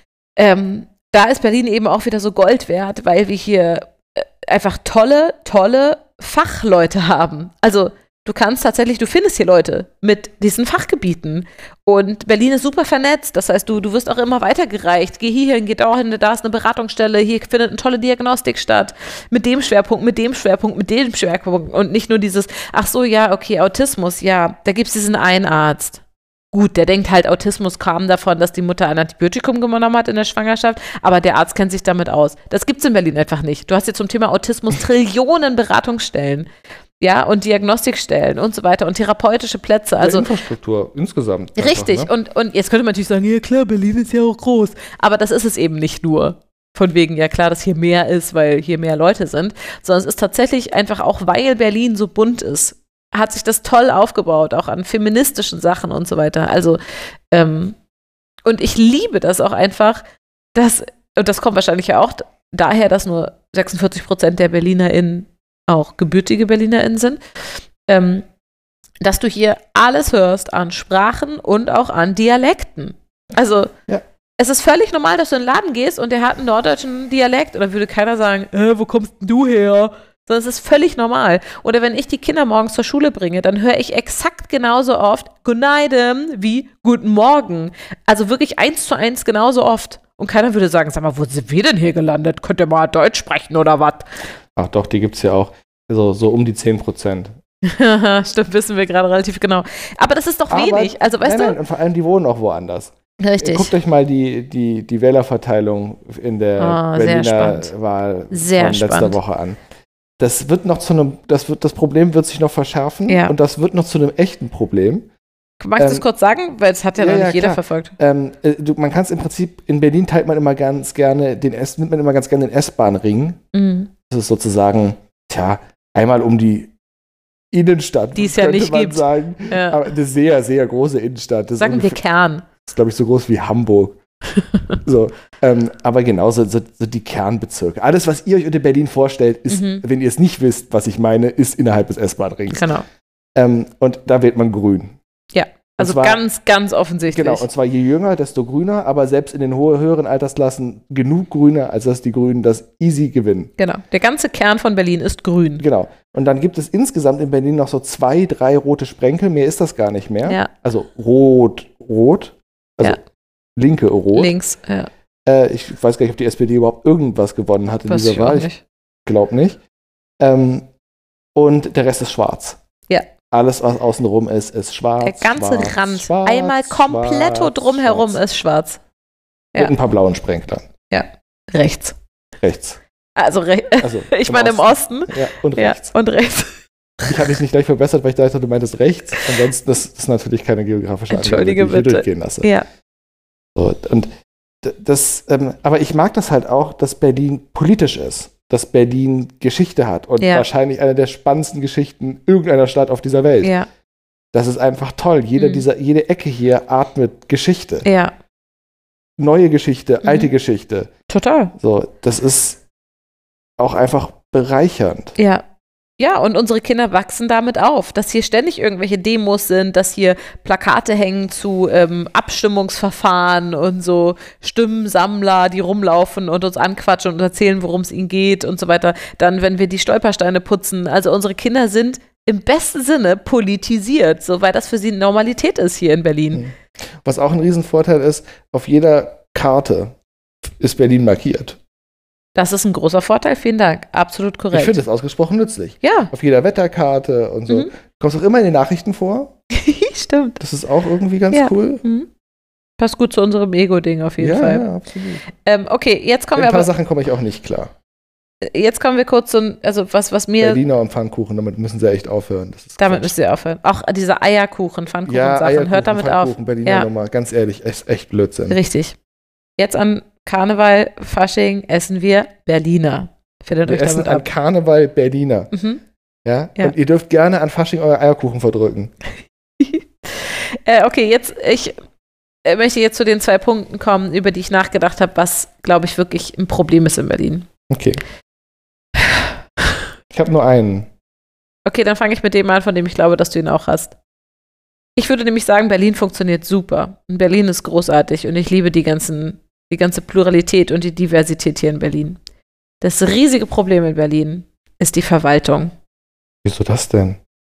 Da ist Berlin eben auch wieder so Gold wert, weil wir hier einfach tolle Fachleute haben. Also du findest hier Leute mit diesen Fachgebieten und Berlin ist super vernetzt, das heißt, du wirst auch immer weitergereicht, geh hierhin, geh dahin, da ist eine Beratungsstelle, hier findet eine tolle Diagnostik statt, mit dem Schwerpunkt, mit dem Schwerpunkt, mit dem Schwerpunkt und nicht nur dieses, ach so, ja, okay, Autismus, ja, da gibt es diesen einen Arzt. Gut, der denkt halt, Autismus kam davon, dass die Mutter ein Antibiotikum genommen hat in der Schwangerschaft, aber der Arzt kennt sich damit aus. Das gibt's in Berlin einfach nicht. Du hast jetzt zum Thema Autismus Trillionen Beratungsstellen. Ja, und Diagnostikstellen und so weiter und therapeutische Plätze. Also Infrastruktur insgesamt. Richtig. Einfach, ne? Und jetzt könnte man natürlich sagen, ja klar, Berlin ist ja auch groß. Aber das ist es eben nicht nur. Von wegen, ja klar, dass hier mehr ist, weil hier mehr Leute sind. Sondern es ist tatsächlich einfach auch, weil Berlin so bunt ist, hat sich das toll aufgebaut, auch an feministischen Sachen und so weiter. Also, und ich liebe das auch einfach, und das kommt wahrscheinlich ja auch daher, dass nur 46% der BerlinerInnen auch gebürtige BerlinerInnen sind, dass du hier alles hörst an Sprachen und auch an Dialekten. Also, ja. Es ist völlig normal, dass du in den Laden gehst und der hat einen norddeutschen Dialekt und dann würde keiner sagen, wo kommst denn du her? Sondern es ist völlig normal. Oder wenn ich die Kinder morgens zur Schule bringe, dann höre ich exakt genauso oft Guten Abend wie Guten Morgen. Also wirklich 1:1 genauso oft. Und keiner würde sagen, sag mal, wo sind wir denn hier gelandet? Könnt ihr mal Deutsch sprechen oder was? Ach doch, die gibt es ja auch. Also so um die 10%. Stimmt, wissen wir gerade relativ genau. Aber das ist doch wenig. Also, weißt du? Nein, und vor allem, die wohnen auch woanders. Richtig. Guckt euch mal die Wählerverteilung in der Berliner Wahl von letzter Woche an. Das Problem wird sich noch verschärfen und das wird noch zu einem echten Problem. Magst du es kurz sagen? Weil es hat ja noch nicht jeder verfolgt. Man kann es im Prinzip, in Berlin nimmt man immer ganz gerne den S-Bahn-Ring. Mhm. Das ist sozusagen, einmal um die Innenstadt, die es ja nicht gibt. Sagen. Ja. Aber eine sehr, sehr große Innenstadt. Sagen wir Kern. Das ist, glaube ich, so groß wie Hamburg. Aber genauso so die Kernbezirke. Alles, was ihr euch unter Berlin vorstellt, ist, wenn ihr es nicht wisst, was ich meine, ist innerhalb des S-Bahn-Rings. Genau. Und da wählt man grün. Ja, also zwar, ganz, ganz offensichtlich. Genau, und zwar je jünger, desto grüner, aber selbst in den höheren Altersklassen genug grüner, als dass die Grünen das easy gewinnen. Genau, der ganze Kern von Berlin ist grün. Genau. Und dann gibt es insgesamt in Berlin noch so 2, 3 rote Sprenkel, mehr ist das gar nicht mehr. Ja. Also rot, also linke rot. Links, ja. Ich weiß gar nicht, ob die SPD überhaupt irgendwas gewonnen hat in dieser Wahl. Ich glaube nicht. Und der Rest ist schwarz. Ja. Alles, was außenrum ist schwarz. Der ganze Rand, einmal kompletto drumherum ist schwarz. Ja. Mit ein paar blauen Sprenklern. Ja, rechts. Also ich meine im Osten. Ja, und rechts. Und rechts. Ich habe mich nicht gleich verbessert, weil ich dachte, du meintest rechts. Ansonsten das ist natürlich keine geografische Angabe, die ich hier durchgehen lasse. Ja. So, und aber ich mag das halt auch, dass Berlin politisch ist. Dass Berlin Geschichte hat und wahrscheinlich eine der spannendsten Geschichten irgendeiner Stadt auf dieser Welt. Ja. Das ist einfach toll. Jede Ecke hier atmet Geschichte. Ja. Neue Geschichte, alte Geschichte. Total. So, das ist auch einfach bereichernd. Ja. Ja, und unsere Kinder wachsen damit auf, dass hier ständig irgendwelche Demos sind, dass hier Plakate hängen zu Abstimmungsverfahren und so Stimmensammler, die rumlaufen und uns anquatschen und erzählen, worum es ihnen geht und so weiter. Dann, wenn wir die Stolpersteine putzen. Also unsere Kinder sind im besten Sinne politisiert, so weil das für sie Normalität ist hier in Berlin. Was auch ein Riesenvorteil ist, auf jeder Karte ist Berlin markiert. Das ist ein großer Vorteil, vielen Dank. Absolut korrekt. Ich finde das ausgesprochen nützlich. Ja. Auf jeder Wetterkarte und so. Kommst auch immer in den Nachrichten vor. Stimmt. Das ist auch irgendwie ganz cool. Passt gut zu unserem Ego-Ding auf jeden Fall. Ja, absolut. Okay, jetzt kommen wir aber... Ein paar Sachen komme ich auch nicht klar. Jetzt kommen wir kurz zu, also was mir... Berliner und Pfannkuchen, damit müssen sie echt aufhören. Damit müssen sie aufhören. Auch diese Eierkuchen, Pfannkuchen-Sachen, hört damit auf. Berliner Nummer, ganz ehrlich, ist echt Blödsinn. Richtig. Jetzt an Karneval, Fasching essen wir Berliner. Wir essen an Karneval Berliner. Ja? Und ihr dürft gerne an Fasching euer Eierkuchen verdrücken. Okay, ich möchte jetzt zu den 2 Punkten kommen, über die ich nachgedacht habe, was, glaube ich, wirklich ein Problem ist in Berlin. Okay. Ich habe nur einen. Okay, dann fange ich mit dem an, von dem ich glaube, dass du ihn auch hast. Ich würde nämlich sagen, Berlin funktioniert super. Und Berlin ist großartig und ich liebe die ganze Pluralität und die Diversität hier in Berlin. Das riesige Problem in Berlin ist die Verwaltung. Wieso das denn?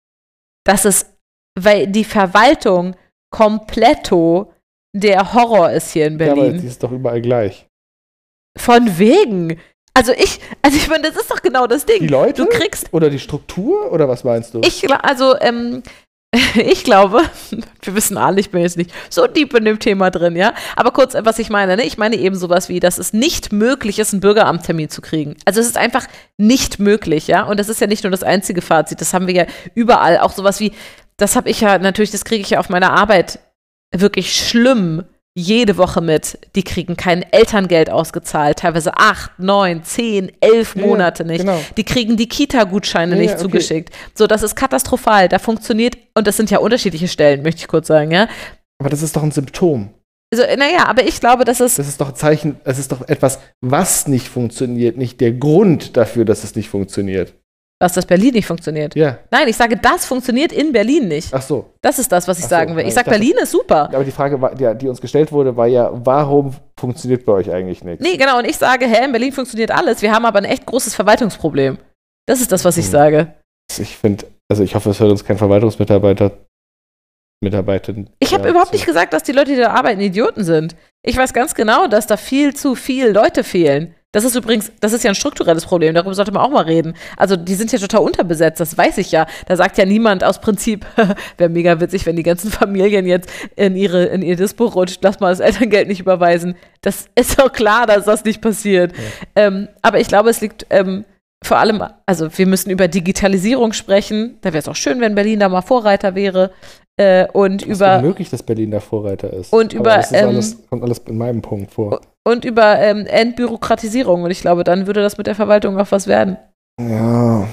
Weil die Verwaltung kompletto der Horror ist hier in Berlin. Ja, aber die ist doch überall gleich. Von wegen. Also ich meine, das ist doch genau das Ding. Die Leute? Du kriegst oder die Struktur? Oder was meinst du? Ich glaube, wir wissen alle, ich bin jetzt nicht so deep in dem Thema drin, ja. Aber kurz, was ich meine, ne? Ich meine eben sowas wie, dass es nicht möglich ist, einen Bürgeramttermin zu kriegen. Also es ist einfach nicht möglich, ja. Und das ist ja nicht nur das einzige Fazit, das haben wir ja überall. Auch sowas wie, das habe ich ja natürlich, das kriege ich ja auf meiner Arbeit wirklich schlimm jede Woche mit. Die kriegen kein Elterngeld ausgezahlt, teilweise 8, 9, 10, 11 Monate nicht. Genau. Die kriegen die Kita-Gutscheine nicht zugeschickt. So, das ist katastrophal. Da funktioniert, und das sind ja unterschiedliche Stellen, möchte ich kurz sagen, ja. Aber das ist doch ein Symptom. Also, aber ich glaube, das ist doch ein Zeichen, es ist doch etwas, was nicht funktioniert, nicht der Grund dafür, dass es nicht funktioniert. Dass das Berlin nicht funktioniert. Ja. Nein, ich sage, das funktioniert in Berlin nicht. Ach so. Das ist das, was ich sagen will. Ich sage, Berlin ist super. Aber die Frage, die uns gestellt wurde, war ja, warum funktioniert bei euch eigentlich nichts? Nee, genau. Und ich sage, in Berlin funktioniert alles. Wir haben aber ein echt großes Verwaltungsproblem. Das ist das, was ich sage. Ich hoffe, es hört uns kein Verwaltungsmitarbeiterin. Ich habe überhaupt nicht gesagt, dass die Leute, die da arbeiten, Idioten sind. Ich weiß ganz genau, dass da viel zu viele Leute fehlen. Das ist übrigens, das ist ja ein strukturelles Problem, darüber sollte man auch mal reden. Also die sind ja total unterbesetzt, das weiß ich ja. Da sagt ja niemand aus Prinzip, wäre mega witzig, wenn die ganzen Familien jetzt in ihr Dispo rutscht, lass mal das Elterngeld nicht überweisen. Das ist doch klar, dass das nicht passiert. Ja. Aber ich glaube, es liegt vor allem, also wir müssen über Digitalisierung sprechen. Da wäre es auch schön, wenn Berlin da mal Vorreiter wäre. Und es ist unmöglich, dass Berlin der Vorreiter ist. Und über, das kommt alles in meinem Punkt vor. Und über Entbürokratisierung. Und ich glaube, dann würde das mit der Verwaltung auch was werden. Ja,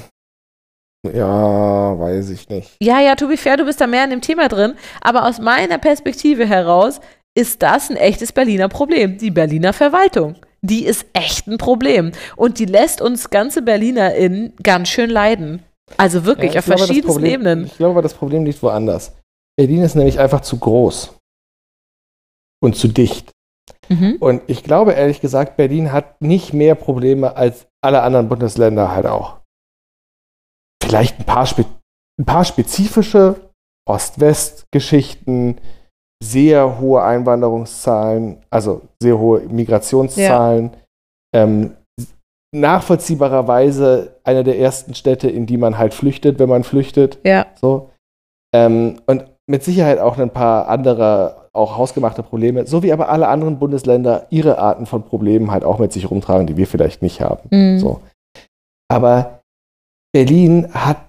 weiß ich nicht. Ja, to be fair, du bist da mehr in dem Thema drin. Aber aus meiner Perspektive heraus ist das ein echtes Berliner Problem. Die Berliner Verwaltung. Die ist echt ein Problem. Und die lässt uns ganze BerlinerInnen ganz schön leiden. Also wirklich, auf verschiedensten Ebenen. Ich glaube, das Problem liegt woanders. Berlin ist nämlich einfach zu groß. Und zu dicht. Mhm. Und ich glaube, ehrlich gesagt, Berlin hat nicht mehr Probleme als alle anderen Bundesländer halt auch. Vielleicht ein paar spezifische Ost-West-Geschichten, sehr hohe Einwanderungszahlen, also sehr hohe Migrationszahlen. Ja. Nachvollziehbarerweise eine der ersten Städte, in die man halt flüchtet, wenn man flüchtet. Ja. So. Und mit Sicherheit auch ein paar andere, auch hausgemachte Probleme, so wie aber alle anderen Bundesländer ihre Arten von Problemen halt auch mit sich rumtragen, die wir vielleicht nicht haben. Mhm. So. Aber Berlin hat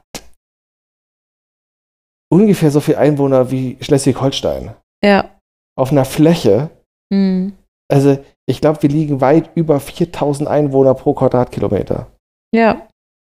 ungefähr so viele Einwohner wie Schleswig-Holstein. Ja. Auf einer Fläche. Mhm. Also ich glaube, wir liegen weit über 4000 Einwohner pro Quadratkilometer. Ja.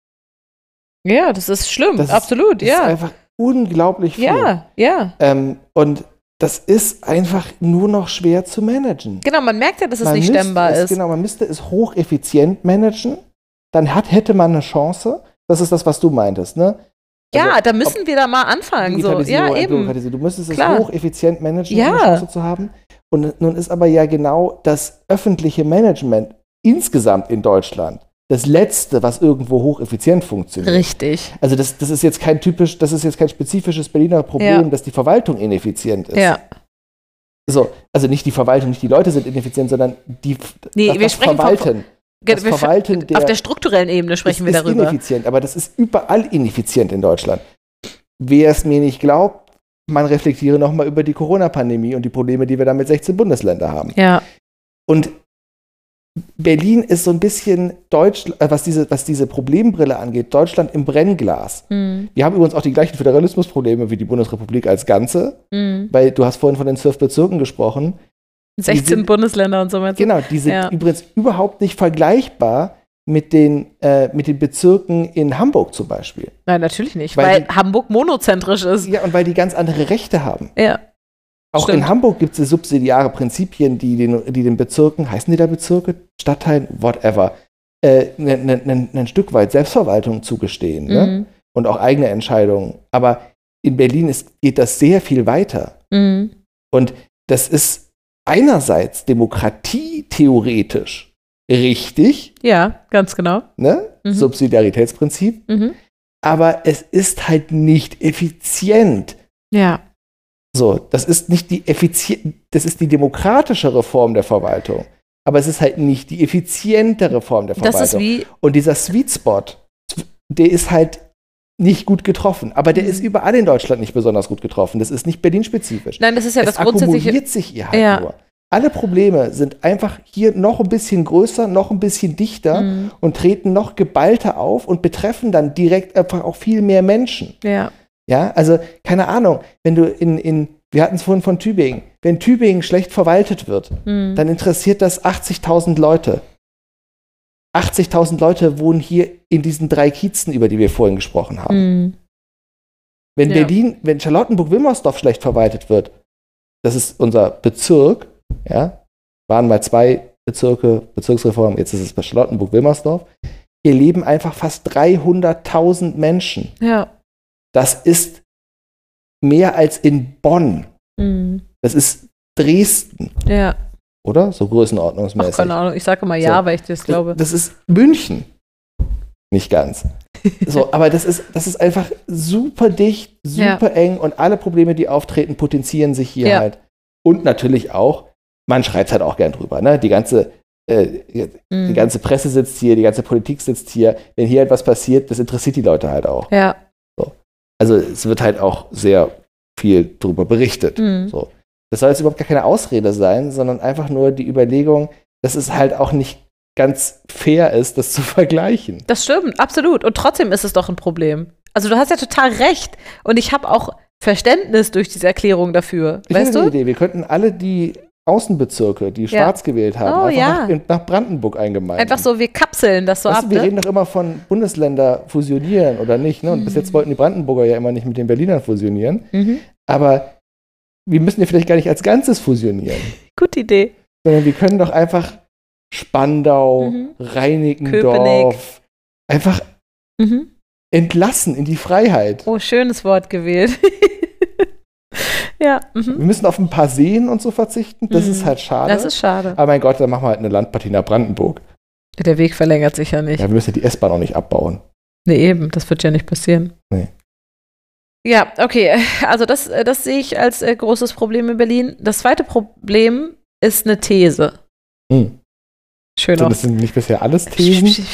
Ja, das ist schlimm, absolut, das ist einfach unglaublich viel. Ja. Und das ist einfach nur noch schwer zu managen. Genau, man merkt ja, dass es nicht stemmbar ist. Genau, man müsste es hocheffizient managen. Dann hätte man eine Chance. Das ist das, was du meintest, ne? Also, ja, da müssen wir da mal anfangen. So. Ja, eben. Du müsstest es hocheffizient managen, um eine Chance zu haben. Und nun ist aber ja genau das öffentliche Management insgesamt in Deutschland das Letzte, was irgendwo hocheffizient funktioniert. Richtig. Also das ist jetzt kein spezifisches Berliner Problem, dass die Verwaltung ineffizient ist. Ja. So, also nicht die Verwaltung, nicht die Leute sind ineffizient, sondern wir sprechen Verwalten. Auf der strukturellen Ebene sprechen wir darüber. Das ist ineffizient, aber das ist überall ineffizient in Deutschland. Wer es mir nicht glaubt, man reflektiere nochmal über die Corona-Pandemie und die Probleme, die wir da mit 16 Bundesländern haben. Ja. Und Berlin ist so ein bisschen was diese Problembrille angeht, Deutschland im Brennglas. Mhm. Wir haben übrigens auch die gleichen Föderalismusprobleme wie die Bundesrepublik als Ganze, weil du hast vorhin von den 12 Bezirken gesprochen. 16 Bundesländer und so weiter. Genau, die sind übrigens überhaupt nicht vergleichbar mit den Bezirken in Hamburg zum Beispiel. Nein, natürlich nicht, weil Hamburg monozentrisch ist. Ja, und weil die ganz andere Rechte haben. Ja. Auch in Hamburg gibt es subsidiare Prinzipien, die den Bezirken, heißen die da Bezirke, Stadtteilen, whatever, ein Stück weit Selbstverwaltung zugestehen, ne? Und auch eigene Entscheidungen. Aber in Berlin geht das sehr viel weiter. Mhm. Und das ist einerseits demokratietheoretisch richtig. Ja, ganz genau. Ne? Mhm. Subsidiaritätsprinzip. Mhm. Aber es ist halt nicht effizient. Ja. So, das ist nicht das ist die demokratischere Form der Verwaltung. Aber es ist halt nicht die effizientere Form der Verwaltung. Das ist und dieser Sweet Spot, der ist halt nicht gut getroffen. Aber der ist überall in Deutschland nicht besonders gut getroffen. Das ist nicht Berlin-spezifisch. Nein, das ist ja das grundsätzliche. Es akkumuliert sich hier halt nur. Alle Probleme sind einfach hier noch ein bisschen größer, noch ein bisschen dichter und treten noch geballter auf und betreffen dann direkt einfach auch viel mehr Menschen. Ja. Ja, also, keine Ahnung, wenn du wir hatten es vorhin von Tübingen, wenn Tübingen schlecht verwaltet wird, dann interessiert das 80.000 Leute. 80.000 Leute wohnen hier in diesen 3 Kiezen, über die wir vorhin gesprochen haben. Wenn Charlottenburg-Wilmersdorf schlecht verwaltet wird, das ist unser Bezirk, ja, waren mal 2 Bezirke, Bezirksreform, jetzt ist es bei Charlottenburg-Wilmersdorf, hier leben einfach fast 300.000 Menschen. Ja. Das ist mehr als in Bonn. Das ist Dresden. Ja. Oder? So größenordnungsmäßig. Ach, keine Ahnung, ich sage mal ja, weil ich das glaube. Das ist München. Nicht ganz. So, aber das ist einfach super dicht, super eng und alle Probleme, die auftreten, potenzieren sich hier halt. Und natürlich auch, man schreibt halt auch gern drüber, ne? Die ganze die ganze Presse sitzt hier, die ganze Politik sitzt hier. Wenn hier etwas passiert, das interessiert die Leute halt auch. Ja. So. Also es wird halt auch sehr viel darüber berichtet. So. Das soll jetzt überhaupt gar keine Ausrede sein, sondern einfach nur die Überlegung, dass es halt auch nicht ganz fair ist, das zu vergleichen. Das stimmt, absolut. Und trotzdem ist es doch ein Problem. Also du hast ja total recht. Und ich habe auch Verständnis durch diese Erklärung dafür. Ich weißt hätte du? eine Idee. Wir könnten alle die Außenbezirke, die schwarz gewählt haben, einfach nach Brandenburg eingemeindet. Einfach so, wir kapseln das so ab. Wir reden doch immer von Bundesländer fusionieren oder nicht. Ne? Und bis jetzt wollten die Brandenburger ja immer nicht mit den Berlinern fusionieren. Aber wir müssen ja vielleicht gar nicht als Ganzes fusionieren. Gute Idee. Sondern wir können doch einfach Spandau, Reinickendorf einfach entlassen in die Freiheit. Oh, schönes Wort gewählt. Ja. Wir müssen auf ein paar Seen und so verzichten. Das ist halt schade. Das ist schade. Aber mein Gott, dann machen wir halt eine Landpartie nach Brandenburg. Der Weg verlängert sich ja nicht. Ja, wir müssen ja die S-Bahn auch nicht abbauen. Nee, eben. Das wird ja nicht passieren. Nee. Ja, okay. Also das sehe ich als großes Problem in Berlin. Das zweite Problem ist eine These. Schön so, auch. das sind nicht bisher alles Thesen.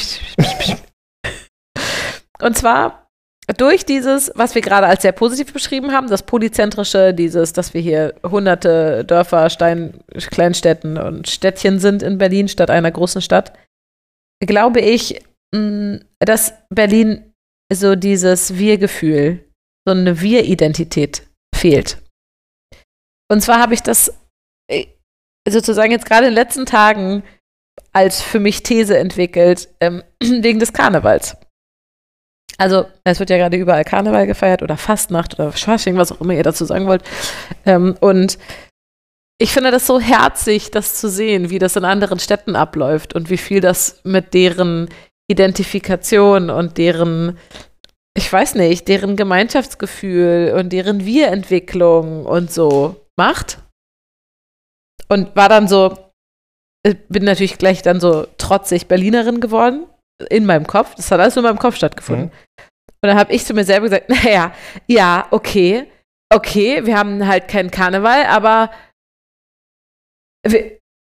Und zwar durch dieses, was wir gerade als sehr positiv beschrieben haben, das Polyzentrische, dass wir hier hunderte Dörfer, Kleinstädten und Städtchen sind in Berlin statt einer großen Stadt, glaube ich, dass Berlin so dieses Wir-Gefühl, so eine Wir-Identität fehlt. Und zwar habe ich das sozusagen jetzt gerade in den letzten Tagen als für mich These entwickelt, wegen des Karnevals. Also, es wird ja gerade überall Karneval gefeiert oder Fastnacht oder Fasching, was auch immer ihr dazu sagen wollt. Und ich finde das so herzig, das zu sehen, wie das in anderen Städten abläuft und wie viel das mit deren Identifikation und deren, ich weiß nicht, deren Gemeinschaftsgefühl und deren Wir-Entwicklung und so macht. Und war dann so, bin natürlich gleich dann so trotzig Berlinerin geworden, in meinem Kopf. Das hat alles nur in meinem Kopf stattgefunden. Und dann habe ich zu mir selber gesagt, naja, ja, okay, wir haben halt keinen Karneval, aber wir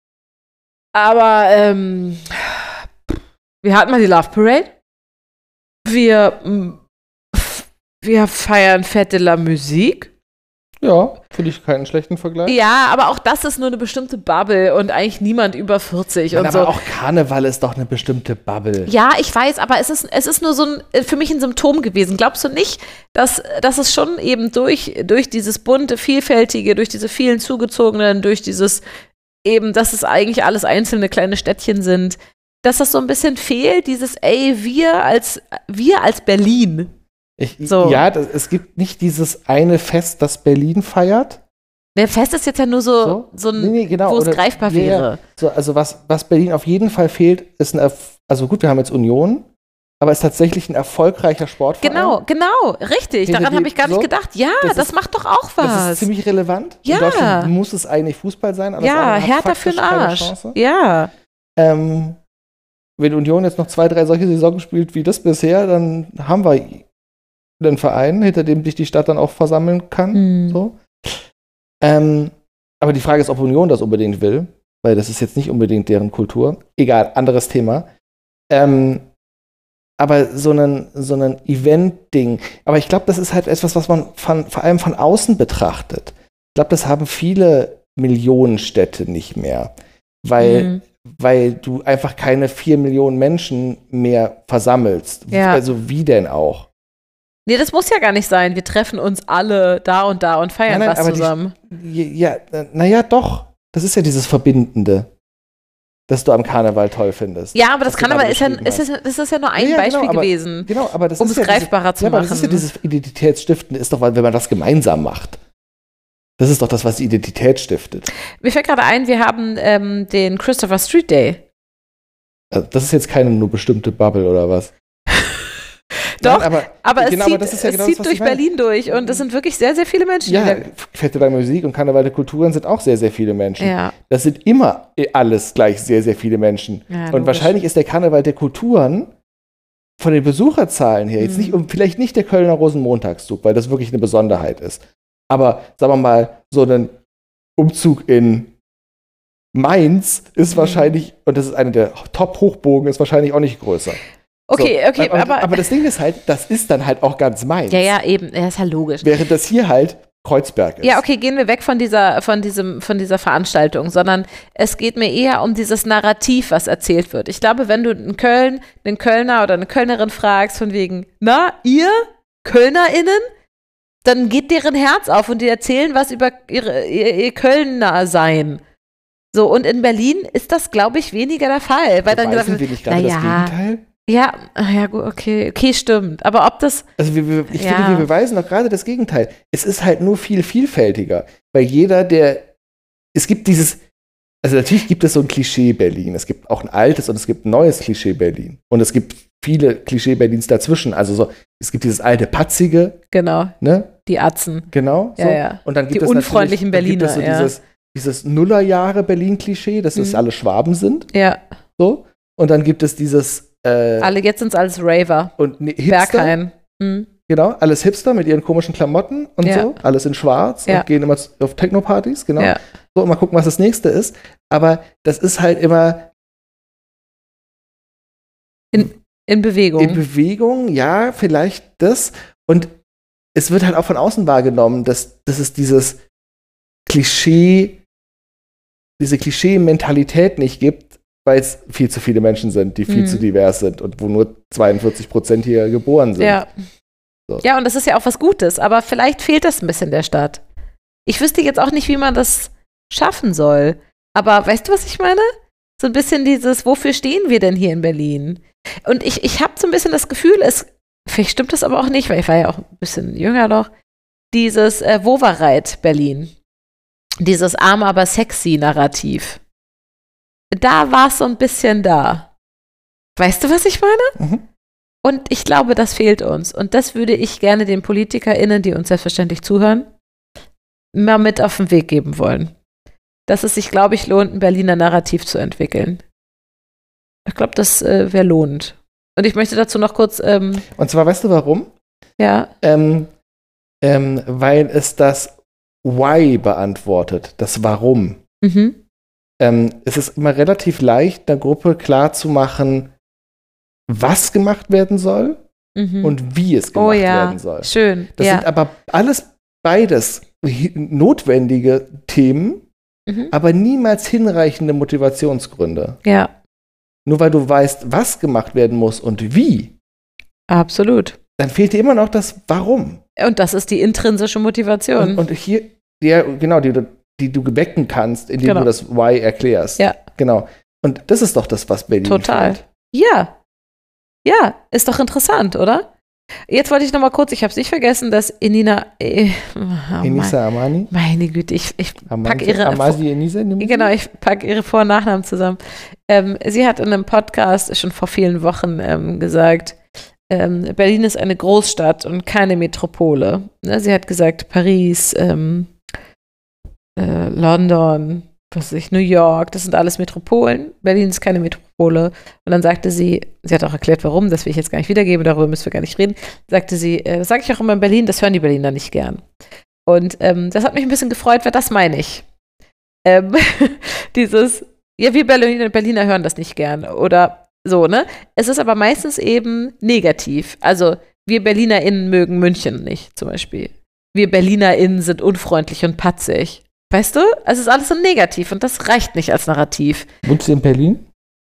hatten mal die Love Parade. Wir feiern Fête de la Musique. Ja, finde ich keinen schlechten Vergleich. Ja, aber auch das ist nur eine bestimmte Bubble und eigentlich niemand über 40 und aber so. Aber auch Karneval ist doch eine bestimmte Bubble. Ja, ich weiß, aber es ist nur so für mich ein Symptom gewesen. Glaubst du nicht, dass es schon eben durch dieses bunte, vielfältige, durch diese vielen Zugezogenen, durch dieses eben, dass es eigentlich alles einzelne kleine Städtchen sind, dass das so ein bisschen fehlt, dieses wir als Berlin. Ja, es gibt nicht dieses eine Fest, das Berlin feiert. Der Fest ist jetzt ja nur so ein, genau, wo es greifbar wäre. So, also was Berlin auf jeden Fall fehlt, ist also gut, wir haben jetzt Union, aber es ist tatsächlich ein erfolgreicher Sportverein. Genau, richtig. Daran habe ich gar nicht gedacht. Ja, das macht doch auch was. Das ist ziemlich relevant. Ja. In Deutschland muss es eigentlich Fußball sein. Ja, Hertha für den Arsch. Ja. Wenn Union jetzt noch 2-3 solche Saisons spielt wie das bisher, dann haben wir einen Verein, hinter dem sich die Stadt dann auch versammeln kann. So. Aber die Frage ist, ob Union das unbedingt will, weil das ist jetzt nicht unbedingt deren Kultur. Egal, anderes Thema. Aber so ein Event-Ding. Aber ich glaube, das ist halt etwas, was man vor allem von außen betrachtet. Ich glaube, das haben viele Millionenstädte nicht mehr. Weil du einfach keine 4 Millionen Menschen mehr versammelst. Ja. Also wie denn auch? Nee, das muss ja gar nicht sein. Wir treffen uns alle da und feiern was zusammen. Naja, doch. Das ist ja dieses Verbindende, das du am Karneval toll findest. Ja, aber das Karneval ist ja nur ein Beispiel gewesen, genau, aber das um ist es greifbarer zu machen. Aber das ist ja dieses Identitätsstiftende, ist doch, wenn man das gemeinsam macht. Das ist doch das, was die Identität stiftet. Mir fällt gerade ein, wir haben den Christopher Street Day. Also das ist jetzt keine nur bestimmte Bubble oder was? Doch, Nein, aber genau, es zieht durch Berlin durch und es sind wirklich sehr, sehr viele Menschen. Ja, Fête de la Musique und Karneval der Kulturen sind auch sehr, sehr viele Menschen. Ja. Das sind immer alles gleich sehr, sehr viele Menschen. Ja, und wahrscheinlich ist der Karneval der Kulturen von den Besucherzahlen her jetzt vielleicht nicht der Kölner Rosenmontagszug, weil das wirklich eine Besonderheit ist. Aber sagen wir mal, so einen Umzug in Mainz ist wahrscheinlich, und das ist eine der Top-Hochbogen, ist wahrscheinlich auch nicht größer. Okay, so, aber das Ding ist halt, das ist dann halt auch ganz Mainz. Ja, eben, ja, ist halt logisch. Während das hier halt Kreuzberg ist. Ja, okay, gehen wir weg von dieser Veranstaltung, sondern es geht mir eher um dieses Narrativ, was erzählt wird. Ich glaube, wenn du in Köln einen Kölner oder eine Kölnerin fragst, von wegen, na, ihr KölnerInnen, dann geht deren Herz auf und die erzählen was über ihr Kölner sein. So, und in Berlin ist das, glaube ich, weniger der Fall. Weil dann wir nicht gerade das Gegenteil? Ja, gut, okay, stimmt. Aber ob das. Also, ich finde, wir beweisen doch gerade das Gegenteil. Es ist halt nur viel vielfältiger. Weil es gibt also natürlich gibt es so ein Klischee Berlin. Es gibt auch ein altes und es gibt ein neues Klischee Berlin. Und es gibt viele Klischee Berlins dazwischen. Also so, es gibt dieses alte Patzige. Genau. Ne? Die Atzen. Genau. So. Ja. Und dann gibt die unfreundlichen Berliner. Dann gibt es so dieses Nullerjahre Berlin-Klischee, dass es alle Schwaben sind. Ja. So. Und dann gibt es dieses jetzt sind es alles Raver. Und Hipster. Berghain. Genau, alles Hipster mit ihren komischen Klamotten und so. Alles in schwarz und gehen immer auf Techno-Partys, genau. Ja. So, mal gucken, was das nächste ist. Aber das ist halt immer in Bewegung. In Bewegung, ja, vielleicht das. Und es wird halt auch von außen wahrgenommen, dass es diese Klischee-Mentalität nicht gibt, weil es viel zu viele Menschen sind, die viel zu divers sind und wo nur 42% hier geboren sind. Ja. So. Ja, und das ist ja auch was Gutes, aber vielleicht fehlt das ein bisschen der Stadt. Ich wüsste jetzt auch nicht, wie man das schaffen soll. Aber weißt du, was ich meine? So ein bisschen dieses, wofür stehen wir denn hier in Berlin? Und ich habe so ein bisschen das Gefühl, vielleicht stimmt das aber auch nicht, weil ich war ja auch ein bisschen jünger noch, dieses Wovereit Berlin. Dieses arm, aber sexy Narrativ. Da war es so ein bisschen da. Weißt du, was ich meine? Mhm. Und ich glaube, das fehlt uns. Und das würde ich gerne den PolitikerInnen, die uns selbstverständlich zuhören, mal mit auf den Weg geben wollen. Dass es sich, glaube ich, lohnt, ein Berliner Narrativ zu entwickeln. Ich glaube, das wäre lohnend. Und ich möchte dazu noch kurz und zwar, weißt du warum? Ja. Weil es das Why beantwortet, das Warum. Mhm. Es ist immer relativ leicht, einer Gruppe klarzumachen, was gemacht werden soll und wie es gemacht werden soll. Schön. Das sind aber beides notwendige Themen, aber niemals hinreichende Motivationsgründe. Ja. Nur weil du weißt, was gemacht werden muss und wie. Absolut. Dann fehlt dir immer noch das Warum. Und das ist die intrinsische Motivation. Und hier, ja, genau, die du wecken kannst, indem du das Why erklärst. Ja. Genau. Und das ist doch das, was Berlin total fehlt. Ja. Ja, ist doch interessant, oder? Jetzt wollte ich noch mal kurz, ich habe es nicht vergessen, dass Enisa Amani? Meine Güte, ich packe ihre ich packe ihre Vor- und Nachnamen zusammen. Sie hat in einem Podcast schon vor vielen Wochen gesagt, Berlin ist eine Großstadt und keine Metropole. Sie hat gesagt, Paris, London, New York, das sind alles Metropolen. Berlin ist keine Metropole. Und dann sagte sie hat auch erklärt, warum, das will ich jetzt gar nicht wiedergeben, darüber müssen wir gar nicht reden, sagte sie, das sage ich auch immer in Berlin, das hören die Berliner nicht gern. Und das hat mich ein bisschen gefreut, weil das meine ich. Wir Berliner hören das nicht gern. Oder so, ne? Es ist aber meistens eben negativ. Also, wir BerlinerInnen mögen München nicht, zum Beispiel. Wir BerlinerInnen sind unfreundlich und patzig. Weißt du? Es ist alles so negativ und das reicht nicht als Narrativ. Wohnst du in Berlin?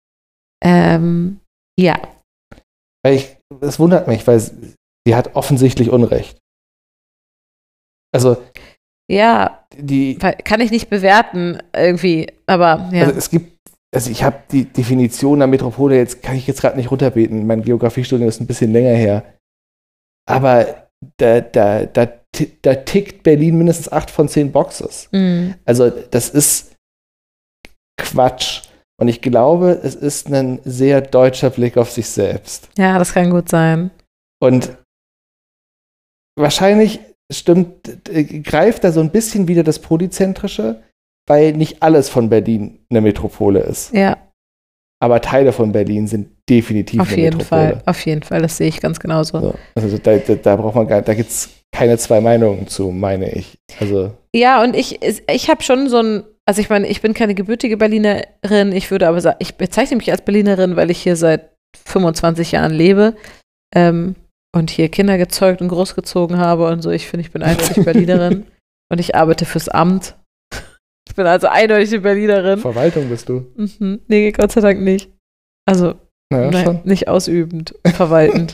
Ja. Es wundert mich, weil sie hat offensichtlich Unrecht. Also. Ja. Kann ich nicht bewerten, irgendwie, aber ja. Ich habe die Definition der Metropole, kann ich jetzt gerade nicht runterbeten. Mein Geografiestudium ist ein bisschen länger her. Aber da tickt Berlin mindestens 8 von 10 Boxes. Mhm. Also das ist Quatsch. Und ich glaube, es ist ein sehr deutscher Blick auf sich selbst. Ja, das kann gut sein. Und wahrscheinlich greift da so ein bisschen wieder das Polyzentrische, weil nicht alles von Berlin eine Metropole ist. Ja. Aber Teile von Berlin sind definitiv eine Metropole. Auf jeden Fall, das sehe ich ganz genauso. So, also da braucht man da gibt es keine zwei Meinungen zu, meine ich. Also. Ja, und ich habe schon Also ich meine, ich bin keine gebürtige Berlinerin, ich würde aber sagen, ich bezeichne mich als Berlinerin, weil ich hier seit 25 Jahren lebe und hier Kinder gezeugt und großgezogen habe und so. Ich finde, ich bin eindeutig Berlinerin und ich arbeite fürs Amt. Ich bin also eindeutig eine Berlinerin. Verwaltung bist du. Mhm. Nee, Gott sei Dank nicht. Also, nein, nicht ausübend, verwaltend.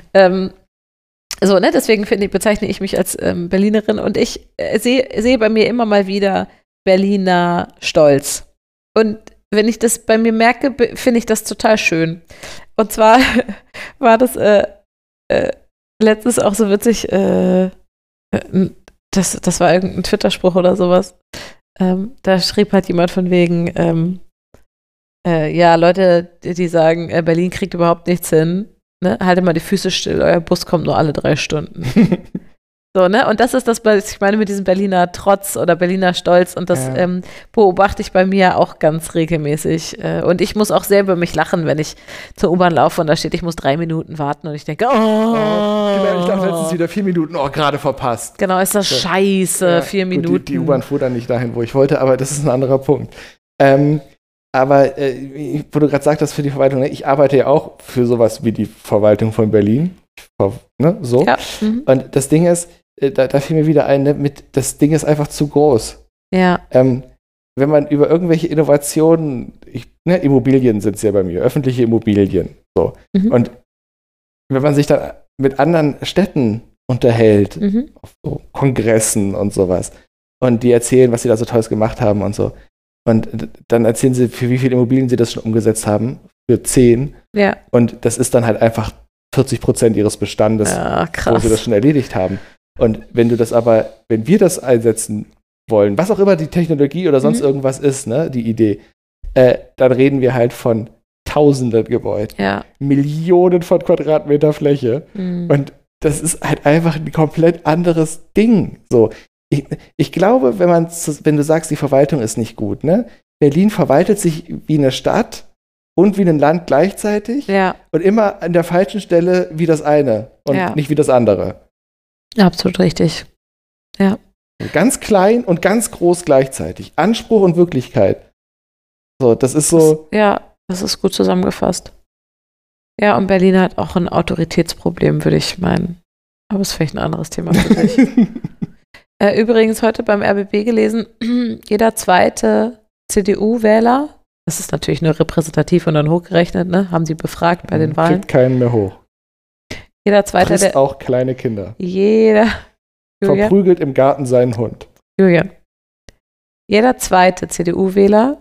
Deswegen bezeichne ich mich als Berlinerin und ich sehe bei mir immer mal wieder Berliner Stolz. Und wenn ich das bei mir merke, finde ich das total schön. Und zwar war das letztens auch so witzig, das war irgendein Twitter-Spruch oder sowas. Da schrieb halt jemand von wegen, ja, Leute, die sagen, Berlin kriegt überhaupt nichts hin, ne? Haltet mal die Füße still, euer Bus kommt nur alle 3 Stunden. So, ne? Und das ist das, was ich meine mit diesem Berliner Trotz oder Berliner Stolz und das beobachte ich bei mir auch ganz regelmäßig. Und ich muss auch selber mich lachen, wenn ich zur U-Bahn laufe und da steht, ich muss 3 Minuten warten und ich denke, Genau, ich dachte letztens wieder 4 Minuten, gerade verpasst. Genau, ist das scheiße, 4 Minuten. Gut, die U-Bahn fuhr dann nicht dahin, wo ich wollte, aber das ist ein anderer Punkt. Aber wo du gerade sagtest, für die Verwaltung, ne, ich arbeite ja auch für sowas wie die Verwaltung von Berlin. Ne, so. Ja. Mhm. Und das Ding ist, da fiel mir wieder ein, ne, das Ding ist einfach zu groß. Ja. Wenn man über irgendwelche Innovationen, Immobilien sind es ja bei mir, öffentliche Immobilien. So. Mhm. Und wenn man sich dann mit anderen Städten unterhält, auf so Kongressen und sowas, und die erzählen, was sie da so Tolles gemacht haben und so. Und dann erzählen sie, für wie viele Immobilien sie das schon umgesetzt haben. Für 10. Ja. Und das ist dann halt einfach 40% ihres Bestandes, wo sie das schon erledigt haben. Und wenn wir das einsetzen wollen, was auch immer die Technologie oder sonst irgendwas ist, ne, die Idee, dann reden wir halt von Tausenden Gebäuden, Millionen von Quadratmeter Fläche. Und das ist halt einfach ein komplett anderes Ding. So. Ich glaube, wenn du sagst, die Verwaltung ist nicht gut, ne? Berlin verwaltet sich wie eine Stadt und wie ein Land gleichzeitig und immer an der falschen Stelle wie das eine und nicht wie das andere. Absolut richtig. Ja. Ganz klein und ganz groß gleichzeitig. Anspruch und Wirklichkeit. So, das ist so. Das ist gut zusammengefasst. Ja, und Berlin hat auch ein Autoritätsproblem, würde ich meinen. Aber ist vielleicht ein anderes Thema für dich. Übrigens heute beim RBB gelesen, jeder zweite CDU-Wähler, das ist natürlich nur repräsentativ und dann hochgerechnet, ne, haben sie befragt bei den Wahlen. Kriegt keinen mehr hoch. Jeder zweite, frisst auch kleine Kinder. Julian, verprügelt im Garten seinen Hund. Julian. Jeder zweite CDU-Wähler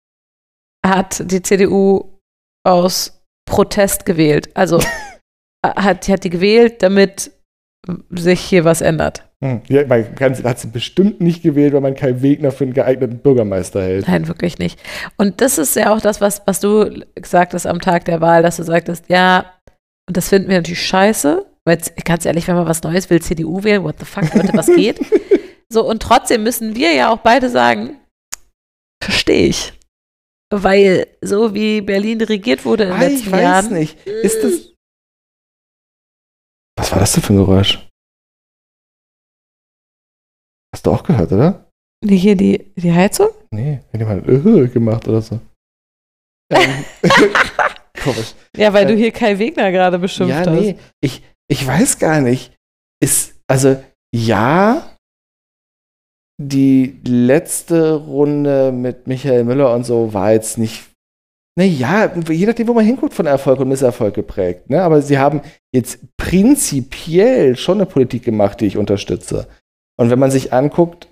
hat die CDU aus Protest gewählt. Also hat die gewählt, damit sich hier was ändert. Ja, man hat sie bestimmt nicht gewählt, weil man keinen Wegner für einen geeigneten Bürgermeister hält. Nein, wirklich nicht. Und das ist ja auch das, was du gesagt hast am Tag der Wahl, dass du sagtest, ja, und das finden wir natürlich scheiße, weil ganz ehrlich, wenn man was Neues will, CDU wählen, what the fuck, Leute, was geht? So, und trotzdem müssen wir ja auch beide sagen, verstehe ich. Weil so wie Berlin regiert wurde in den letzten Jahren. Ich weiß nicht. Ist das. Was war das denn für ein Geräusch? Hast du auch gehört, oder? Nee, hier die Heizung? Nee, hat jemand gemacht oder so. Komisch. Ja, weil du hier Kai Wegner gerade beschimpft hast. Nee, ich weiß gar nicht. Die letzte Runde mit Michael Müller und so war jetzt nicht, je nachdem, wo man hinguckt, von Erfolg und Misserfolg geprägt. Ne? Aber sie haben jetzt prinzipiell schon eine Politik gemacht, die ich unterstütze. Und wenn man sich anguckt,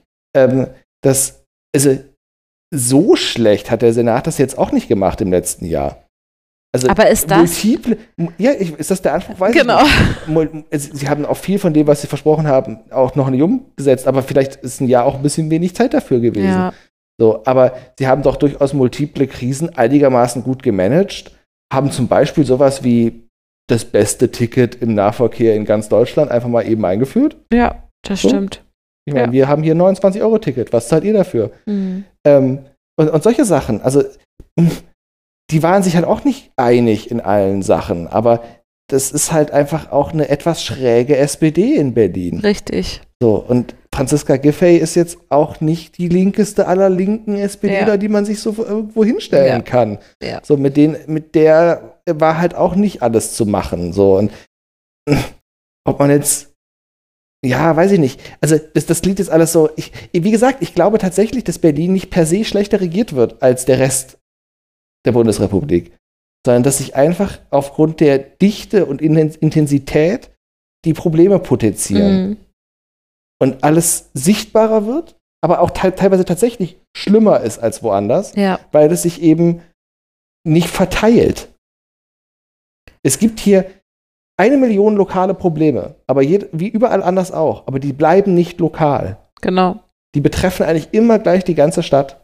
so schlecht hat der Senat das jetzt auch nicht gemacht im letzten Jahr. Also aber ist das? Ist das der Anspruch? Weiß genau. Ich nicht. Sie haben auch viel von dem, was sie versprochen haben, auch noch nicht umgesetzt, aber vielleicht ist ein Jahr auch ein bisschen wenig Zeit dafür gewesen. Ja. So, aber sie haben doch durchaus multiple Krisen einigermaßen gut gemanagt, haben zum Beispiel sowas wie das beste Ticket im Nahverkehr in ganz Deutschland einfach mal eben eingeführt. Ja, das stimmt. Ich meine, wir haben hier ein 29-Euro-Ticket. Was zahlt ihr dafür? Mhm. Und solche Sachen. Also, die waren sich halt auch nicht einig in allen Sachen. Aber das ist halt einfach auch eine etwas schräge SPD in Berlin. Richtig. So, und Franziska Giffey ist jetzt auch nicht die linkeste aller linken SPDler, die man sich so irgendwo hinstellen kann. Ja. So mit der war halt auch nicht alles zu machen. So, und ob man jetzt, ja, weiß ich nicht. Also das klingt jetzt alles so, wie gesagt, ich glaube tatsächlich, dass Berlin nicht per se schlechter regiert wird als der Rest der Bundesrepublik, sondern dass sich einfach aufgrund der Dichte und Intensität die Probleme potenzieren. Und alles sichtbarer wird, aber auch teilweise tatsächlich schlimmer ist als woanders, weil es sich eben nicht verteilt. Es gibt hier 1 Million lokale Probleme, aber wie überall anders auch, aber die bleiben nicht lokal. Genau. Die betreffen eigentlich immer gleich die ganze Stadt.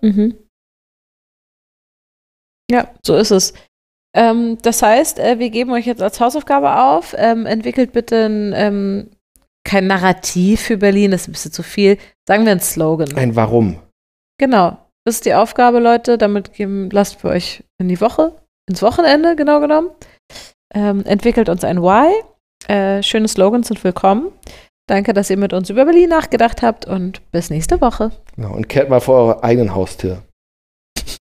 Ja, so ist es. Das heißt, wir geben euch jetzt als Hausaufgabe auf, entwickelt bitte kein Narrativ für Berlin, das ist ein bisschen zu viel. Sagen wir einen Slogan. Ein Warum. Genau. Das ist die Aufgabe, Leute. Damit lasst wir euch in die Woche, ins Wochenende, genau genommen. Entwickelt uns ein Why. Schöne Slogans sind willkommen. Danke, dass ihr mit uns über Berlin nachgedacht habt und bis nächste Woche. Genau, und kehrt mal vor eurer eigenen Haustür.